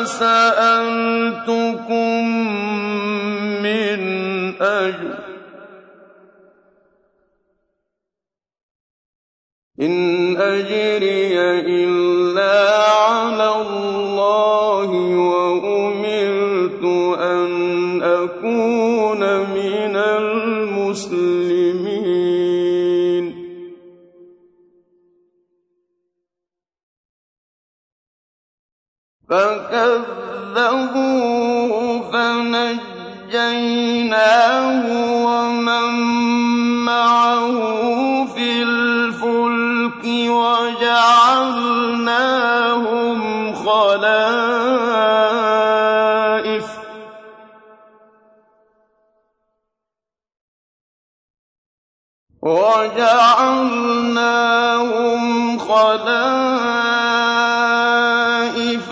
سألتكم من أجر إن أجري إلا على الله وأمرت أن أكون من المسلمين فكذبوا فكذبوه فنجيناه ومن معه في الفلك وجعلناهم خلائف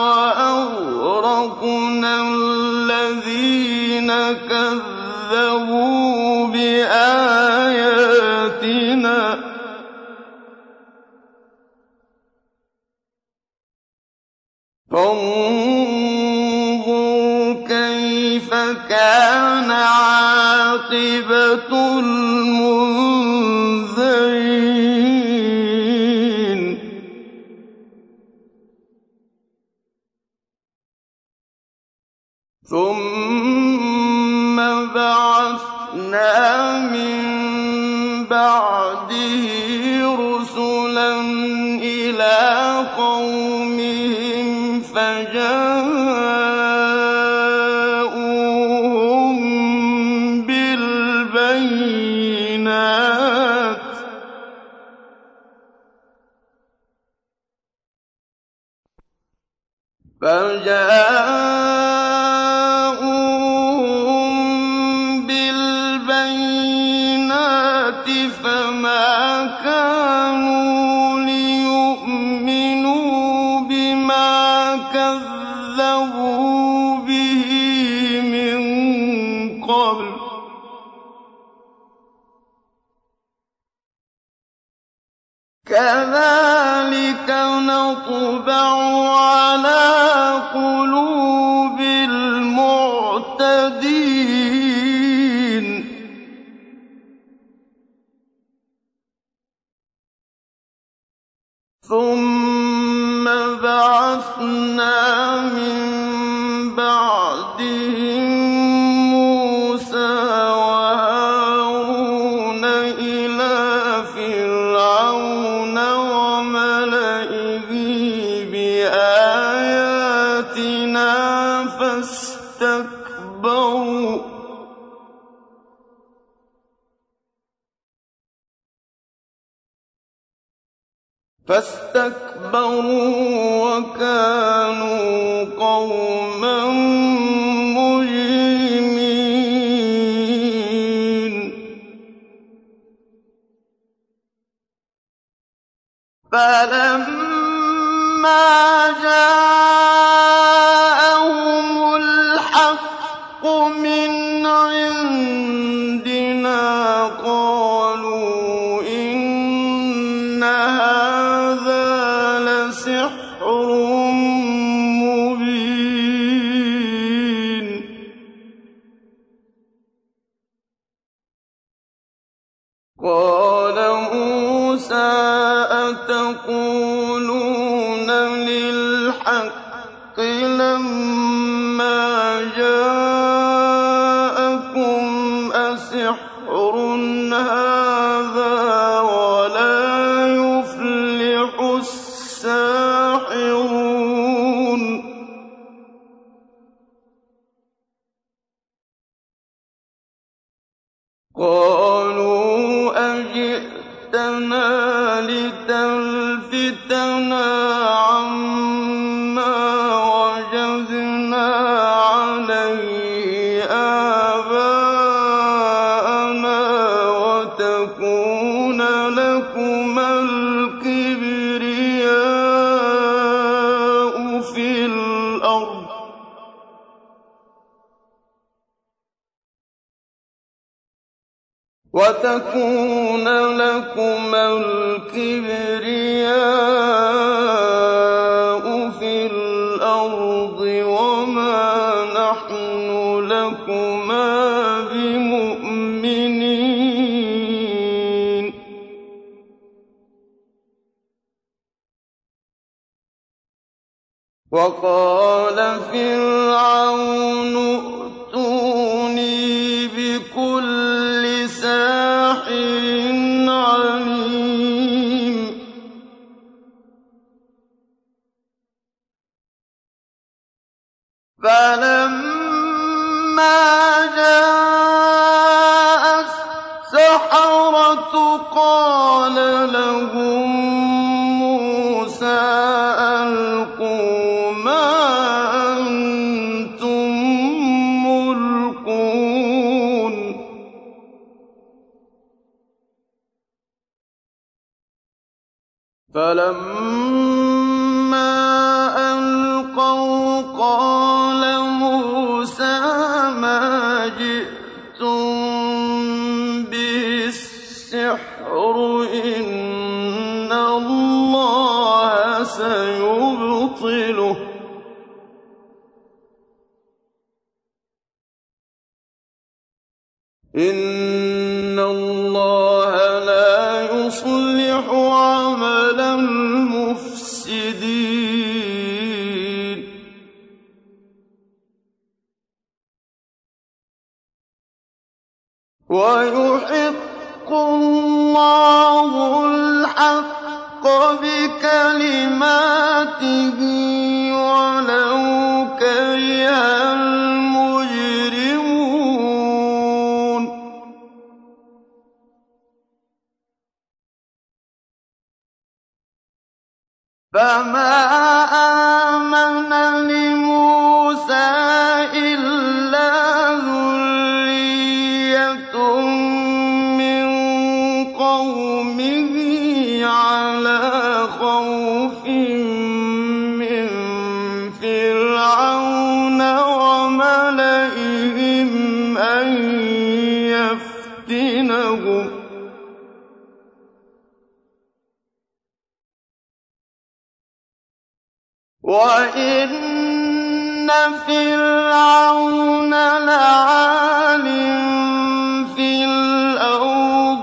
وأغرقنا الذين كذبوا بآياتنا فانظر كيف كان عاقبة المنذرين ثم بعثنا من بعده رسلا إلى قومهم فجاءوهم بالبينات فما كانوا ليؤمنوا بما كذبوا به من قبل كذلك نطبع على قلوب المعتدين ثم بعثنا من بعدهم موسى وهارون إلى فرعون وملئه بآياتنا فاستكبروا وكانوا قوما مجرمين فلما جاءهم الحق من عندنا قالوا إن هذا لسحر مبين قال موسى أتقولون للحق لما جاءكم أسحر هذا ولا يفلح الساحرون قالوا أجئتنا لتلفتنا عما وجدنا عليه آباءنا وتكون لكما الكبرياء في الأرض وما نحن لكما بمؤمنين وقال فرعون ائتوني بكل ساحر عليم فَلَمَّا جَاءَ السَّحَرَةُ قَالَ لَهُم مُّوسَىٰ أَلْقُوا مَا أَنتُم مُّلْقُونَ فَلَمَّا أَلْقَوْا قَالَ مُوسَىٰ مَا جِئْتُم بِهِ السِّحْرُ ۖ إِنَّ اللَّهَ سَيُبْطِلُهُ ۖ إِنَّ اللَّهَ لَا يُصْلِحُ عَمَلَ الْمُفْسِدِينَ وَيُحِقُّ اللَّهُ الْحَقَّ بِكَلِمَاتِهِ وَلَوْ كَرِهَ الْمُجْرِمُونَ فَمَا آمَنَ لِمُوسَىٰ إِلَّا ذُرِّيَّةٌ مِّن قَوْمِهِ عَلَىٰ خَوْفٍ مِّن فِرْعَوْنَ وَمَلَئِهِمْ أَن يَفْتِنَهُمْ ۚ وَإِنَّ فِرْعَوْنَ لَعَالٍ فِي الْأَرْضِ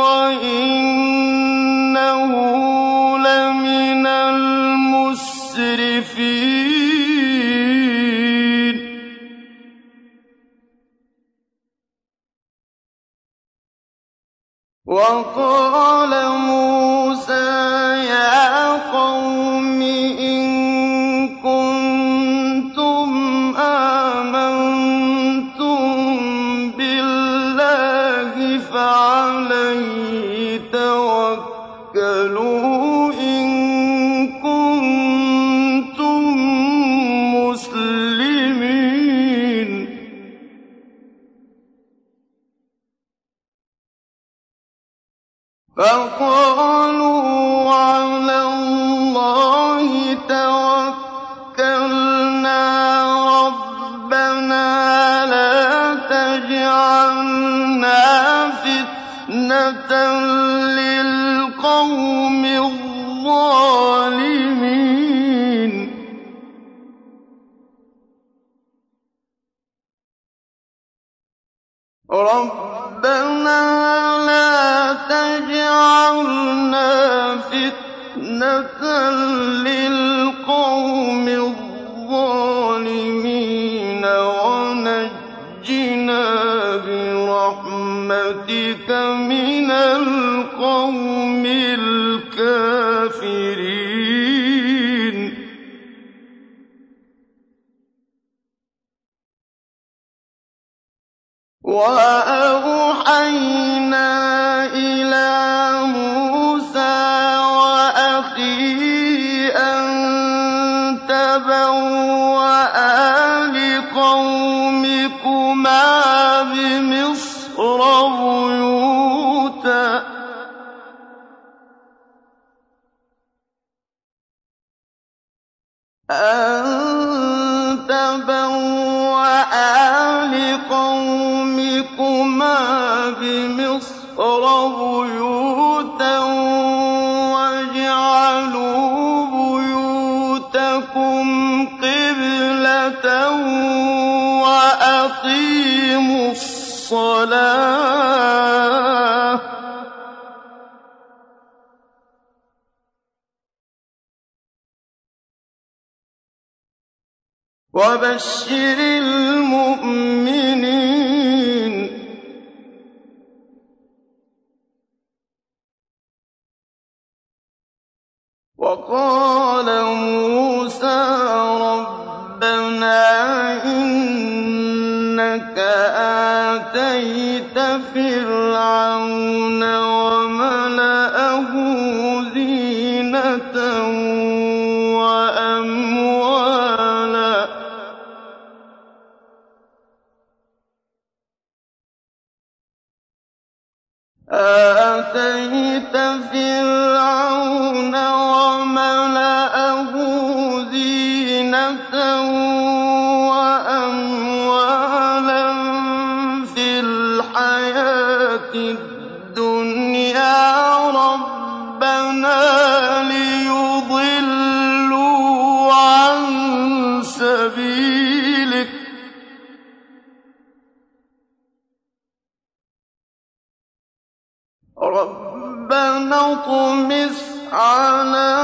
وَإِنَّهُ لَمِنَ الْمُسْرِفِينَ وَقَالَ مُوسَىٰ يَا قَوْمِ إِن كُنتُمْ آمَنتُم بِاللَّهِ فَعَلَيْهِ تَوَكَّلُوا إِن كُنتُم مُّسْلِمِينَ فَقَالُوا عَلَى اللَّهِ تَوَكَّلْنَا رَبَّنَا لَا تَجْعَلْنَا فِتْنَةً لِّلْقَوْمِ الظَّالِمِينَ رَبَّنَا لَا تَجْعَلْنَا فِتْنَةً لِّلْقَوْمِ الظَّالِمِينَ وَنَجِّنَا بِرَحْمَتِكَ مِنَ الْقَوْمِ الْكَافِرِينَ وَأَوْحَيْنَا إِلَىٰ مُوسَىٰ وَأَخِيهِ أَن تَبَوَّآ لِقَوْمِكُمَا بِمِصْرَ بُيُوتًا وَاجْعَلُوا بُيُوتَكُمْ قِبْلَةً وَأَقِيمُوا الصَّلَاةَ ۗ وَبَشِّرِ الْمُؤْمِنِينَ وَقَالَ مُوسَىٰ رَبَّنَا آتَيْتَ فِرْعَوْنَ وَمَلَأَهُ زِينَةً وَأَمْوَالًا فِي الْحَيَاةِ الدُّنْيَا رَبَّنَا لِيُضِلُّوا عَن سَبِيلِكَ رَبَّنَا اطْمِسْ عَلَىٰ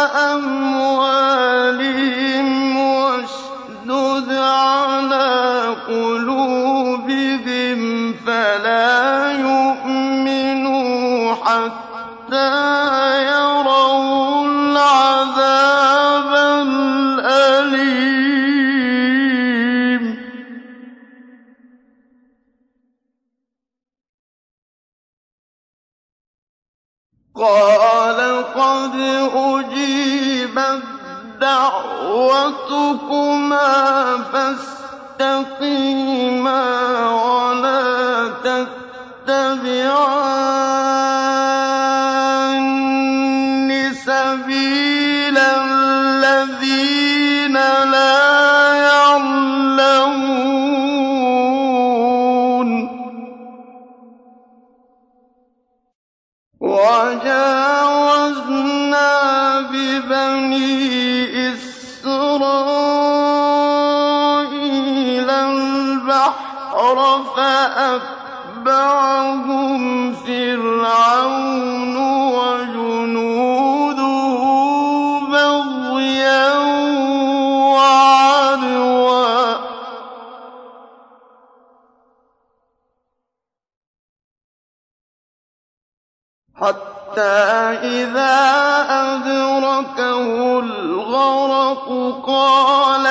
أَمْوَالِهِمْ وَاشْدُدْ عَلَىٰ قُلُوبِهِمْ فَلَا يُؤْمِنُوا حَتَّىٰ يَرَوُا الْعَذَابَ الْأَلِيمَ قَالَ قَدْ أُجِيبَتْ دَعْوَتُكُمَا فَاسْتَقِيمَا وَلَا تَتَّبِعَانِّ سَبِيلَ الَّذِينَ لَا يَعْلَمُونَ وَجَاوَزْنَا بِبَنِي إِسْرَائِيلَ الْبَحْرَ فَأَتْبَعَهُمْ فِرْعَوْنُ وَجُنُودُهُ بَغْيًا وَعَدْوًا حَتَّىٰ إِذَا أَدْرَكَهُ الْغَرَقُ قَالَ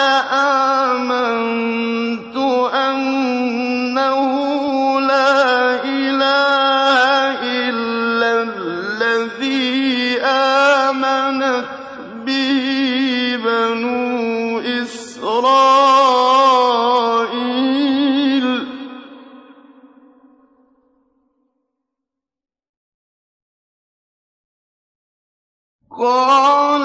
آمَنتُ أَنَّهُ لَا إِلَٰهَ إِلَّا الَّذِي آمَنَتْ بِهِ بَنُو إِسْرَائِيلَ قَالَ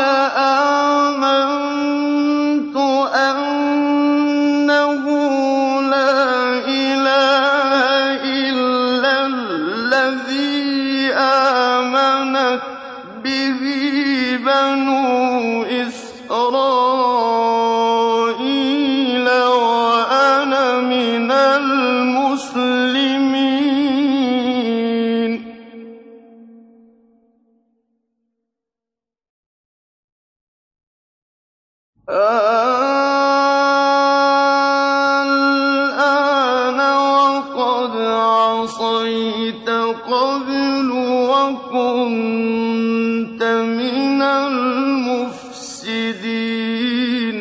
آمَنتُ أَنَّهُ لَا إِلَٰهَ إِلَّا الَّذِي آمَنَتْ بِهِ بَنُو إِسْرَائِيلَ وَأَنَا مِنَ الْمُسْلِمِينَ الْآنَ وَقَدْ عَصَيْتَ قَبْلُ وَكُنتَ مِنَ الْمُفْسِدِينَ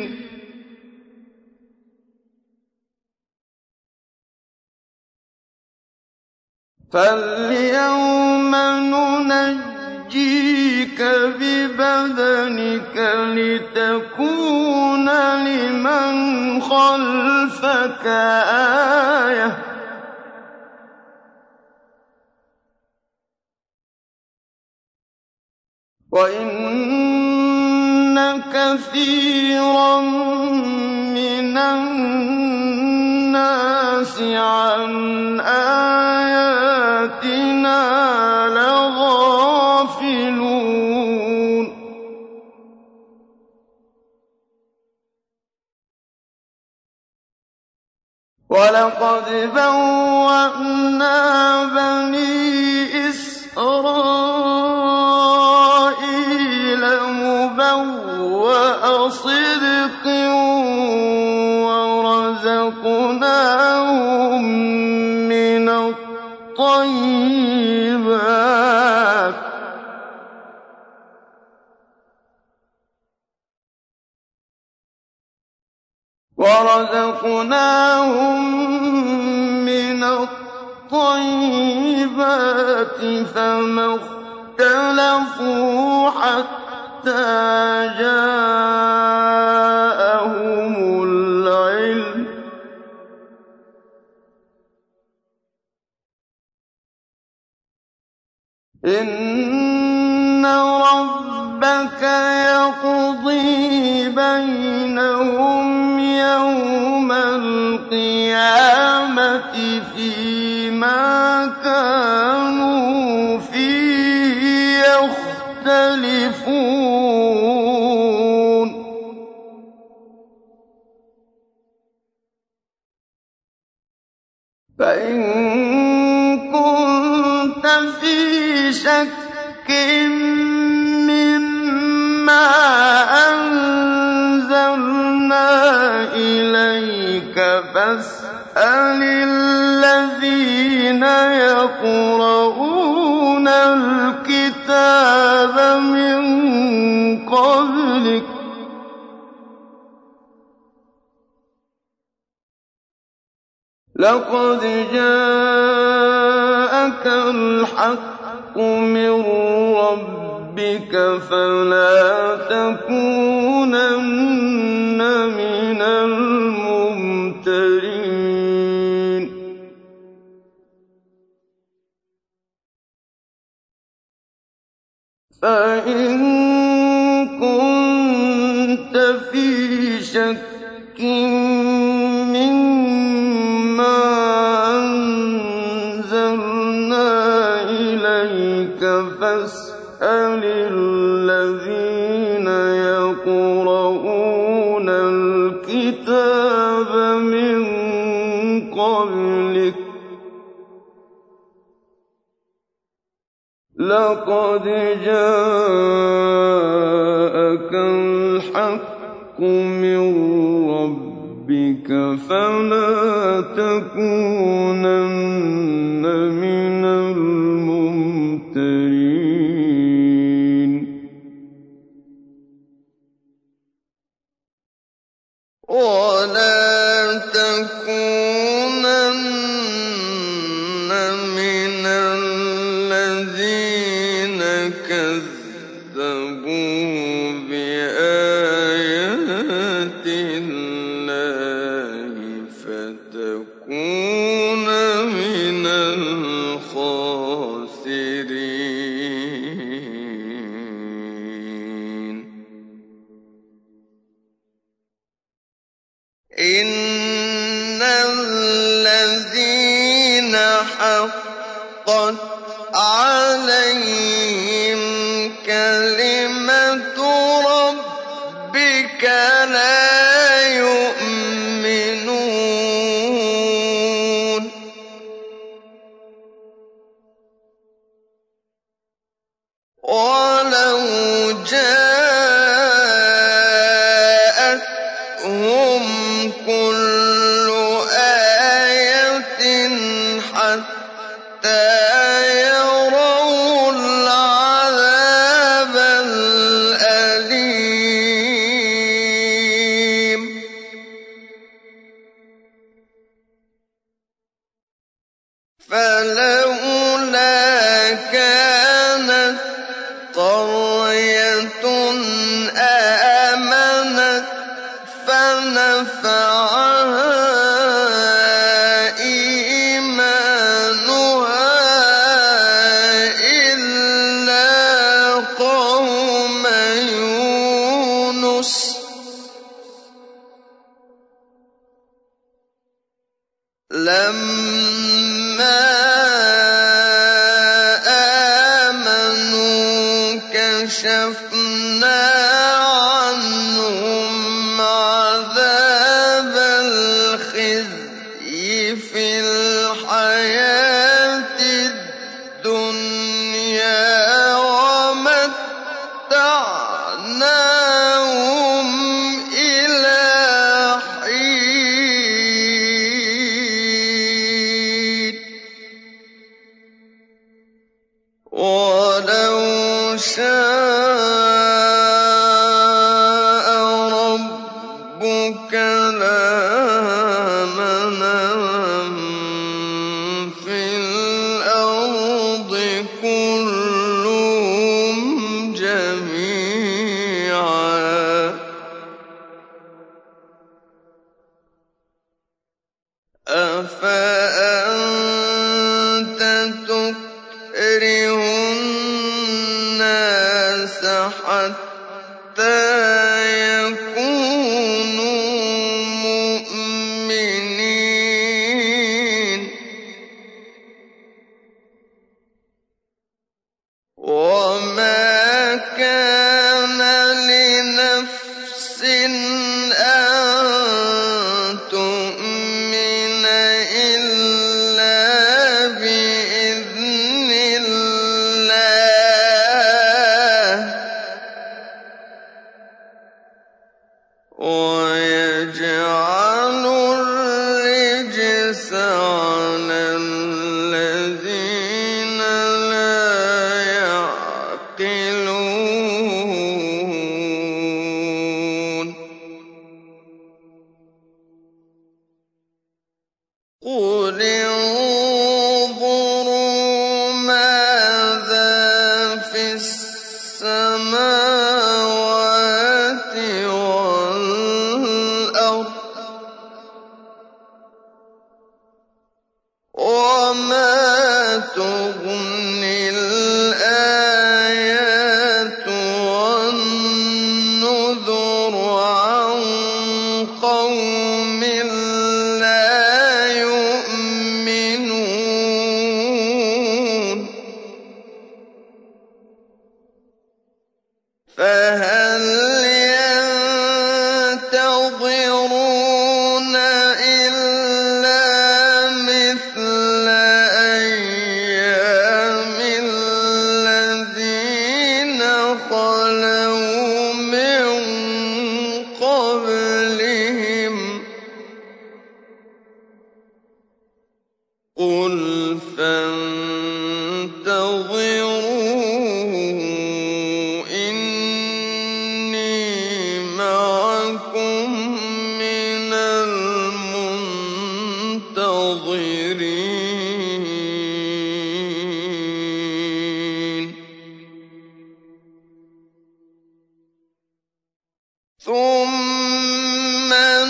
فَالْيَوْمَ نُنَجِّيكَ بِبَدَنِكَ لِتَكُونَ لِمَنْ خَلْفَكَ آيَةً ۚ وَإِنَّ كَثِيرًا مِّنَ النَّاسِ عَنْ آيَاتِنَا لَغَافِلُونَ وَلَقَدْ بَوَّأْنَا بَنِي إِسْرَائِيلَ مُبَوَّأَ صِدْقٍ وَرَزَقْنَاهُم مِّنَ الطَّيِّبَاتِ فَمَا اخْتَلَفُوا حَتَّىٰ جَاءَهُمُ الْعِلْمُ ۚ إِنَّ رَبَّكَ يَقْضِي بَيْنَهُمْ يَوْمَ الْقِيَامَةِ فِيمَا كَانُوا فِيهِ يَخْتَلِفُونَ فَإِن كُنتَ فِي شَكٍّ مِّمَّا أَنزَلْنَا إِلَيْكَ فَاسْأَلِ الَّذِينَ يَقْرَءُونَ الْكِتَابَ مِن قَبْلِكَ ۚ لَقَدْ جَاءَكَ الْحَقُّ مِن رَّبِّكَ فَلَا تَكُونَنَّ مِنَ الْمُمْتَرِينَ فَإِن كُنتَ فِي شَكٍّ مِّمَّا أَنزَلْنَا إِلَيْكَ فَاسْأَلِ الَّذِينَ يَقْرَءُونَ الْكِتَابَ مِن قَبْلِكَ ۚ لَقَدْ جَاءَكَ الْحَقُّ مِن رَّبِّكَ فَلَا تَكُونَنَّ مِنَ الْمُمْتَرِينَ وَلَا تَكُونَنَّ مِنَ الَّذِينَ كَذَّبُوا بِآيَاتِ اللَّهِ فَتَكُونَ مِنَ الْخَاسِرِينَ إِنَّ الَّذِينَ حَقَّتْ عَلَيْهِمْ كَلِمَةُ رَبِّكَ لَا يُؤْمِنُونَ وَلَوْ جَاءَتْهُمْ كُلُّ آيَةٍ حَتَّىٰ يَرَوُا الْعَذَابَ الْأَلِيمَ فَلَوْلَا كَانَتْ قَرْيَةٌ آمَنَتْ فَنَفَعَهَا إِيمَانُهَا إِلَّا قَوْمَ يُونُسَ لَمَّا آمَنُوا كَشَفْنَا عَنْهُمْ عَذَابَ الْخِزْيِ فِي الْحَيَاةِ الدُّنْيَا وَمَتَّعْنَاهُمْ إِلَىٰ حِينٍ وَلَوْ شَاءَ رَبُّكَ لَآمَنَ مَن فِي الْأَرْضِ كُلُّهُمْ جَمِيعًا أَفَأَنتَ تُكْرِهُ وَيَجْعَلُ الرِّجْسَ عَلَى الَّذِينَ لَا يَعْقِلُونَ قُلِ انظُرُوا مَاذَا فِي السَّمَاوَاتِ وَالْأَرْضِ وَمَا تُغْنِي الْآيَاتُ وَالنُّذُرُ عَن قَوْمٍ لَّا يُؤْمِنُونَ فَهَلْ يَنتَظِرُونَ إِلَّا مِثْلَ أَيَّامِ الَّذِينَ خَلَوْا مِن قَبْلِهِمْ ۚ قُلْ فَانتَظِرُوا إِنِّي مَعَكُم مِّنَ الْمُنتَظِرِينَ ثُمَّ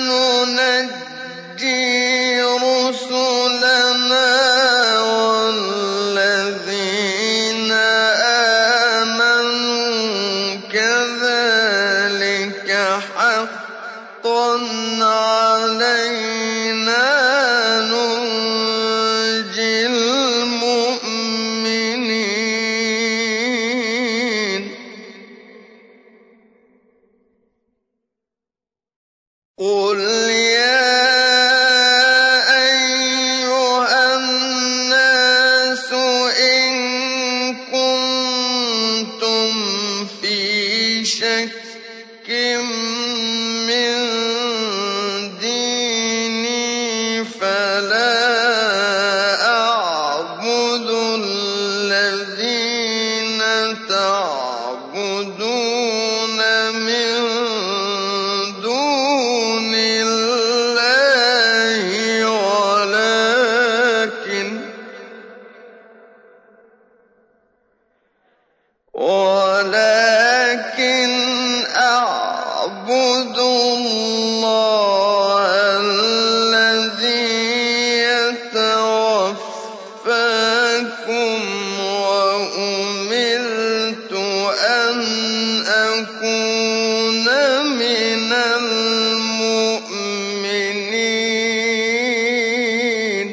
نُنَجِّي رُسُلَنَا وَالَّذِينَ آمَنُوا كَذَٰلِكَ حَقًّا عَلَيْنَا نُنجِي الْمُؤْمِنِينَ قُلْ يَا أَيُّهَا النَّاسُ إِن كُنتُمْ فِي شَكٍّ مِّن دِينِي فَلَا أَعْبُدُ الَّذِينَ تَعْبُدُونَ مِن دُونِ اللَّهِ وَلَٰكِنْ أَعْبُدُ اللَّهَ الَّذِي يَتَوَفَّاكُمْ ۖ وَأُمِرْتُ أَنْ أَكُونَ مِنَ الْمُؤْمِنِينَ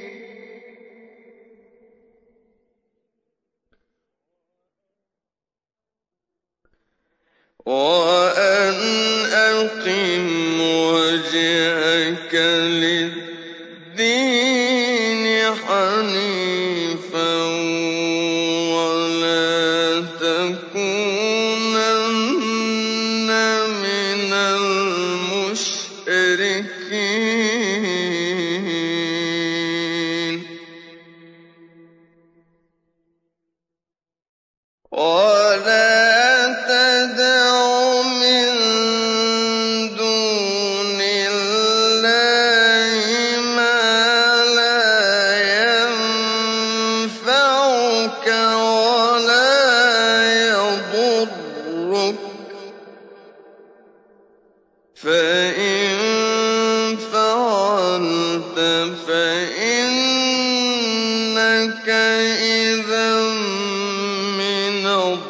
وَأَنْ أَقِمْ وَجْهَكَ لِلدِّينِ حَنِيفًا وَلَا تَكُونَنَّ مِنَ الْمُشْرِكِينَ وَلَا تَدْعُ مِن دُونِ اللَّهِ مَا لَا يَنفَعُكَ وَلَا يَضُرُّكَ ۖ فَإِن فَعَلْتَ فَإِنَّكَ إِذًا مِّنَ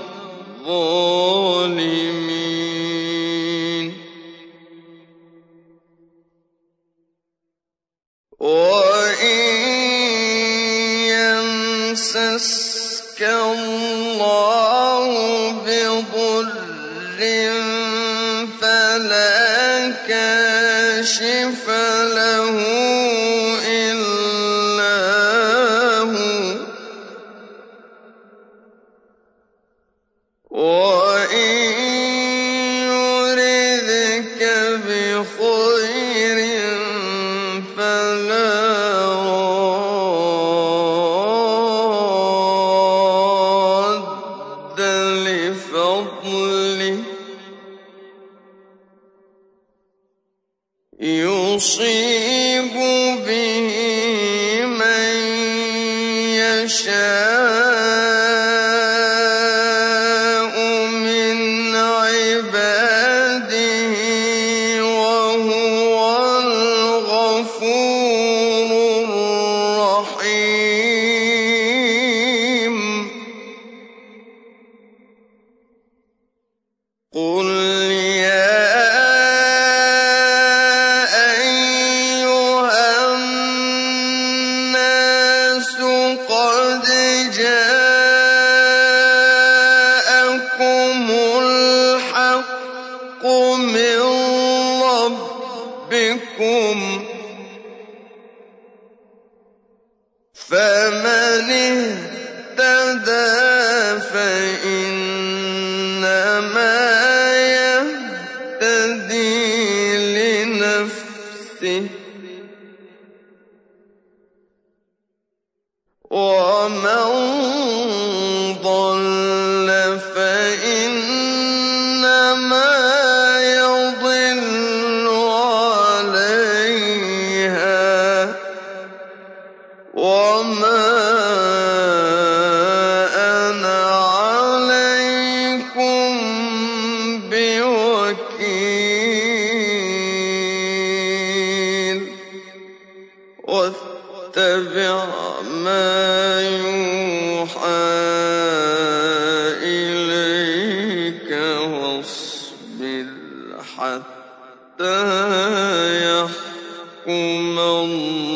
الظَّالِمِينَ وَإِن يَمْسَسْكَ اللَّهُ بِضُرٍّ فَلَا كَاشِفَ لَهُ إِلَّا هُوَ ۖ وَإِن يُرِدْكَ بخير فلا راد لفضله يصيب به من يشاء من عباده وهو الغفور الرحيم قل يا أيها الناس قد جاءكم الحق من ربكم فمن اهتدى فإنما يهتدي لنفسه ومن ضل فإنما يضل عليها وما أنا عليكم بوكيل واتبع ما يوحى إليك واصبر حتى يحكم الله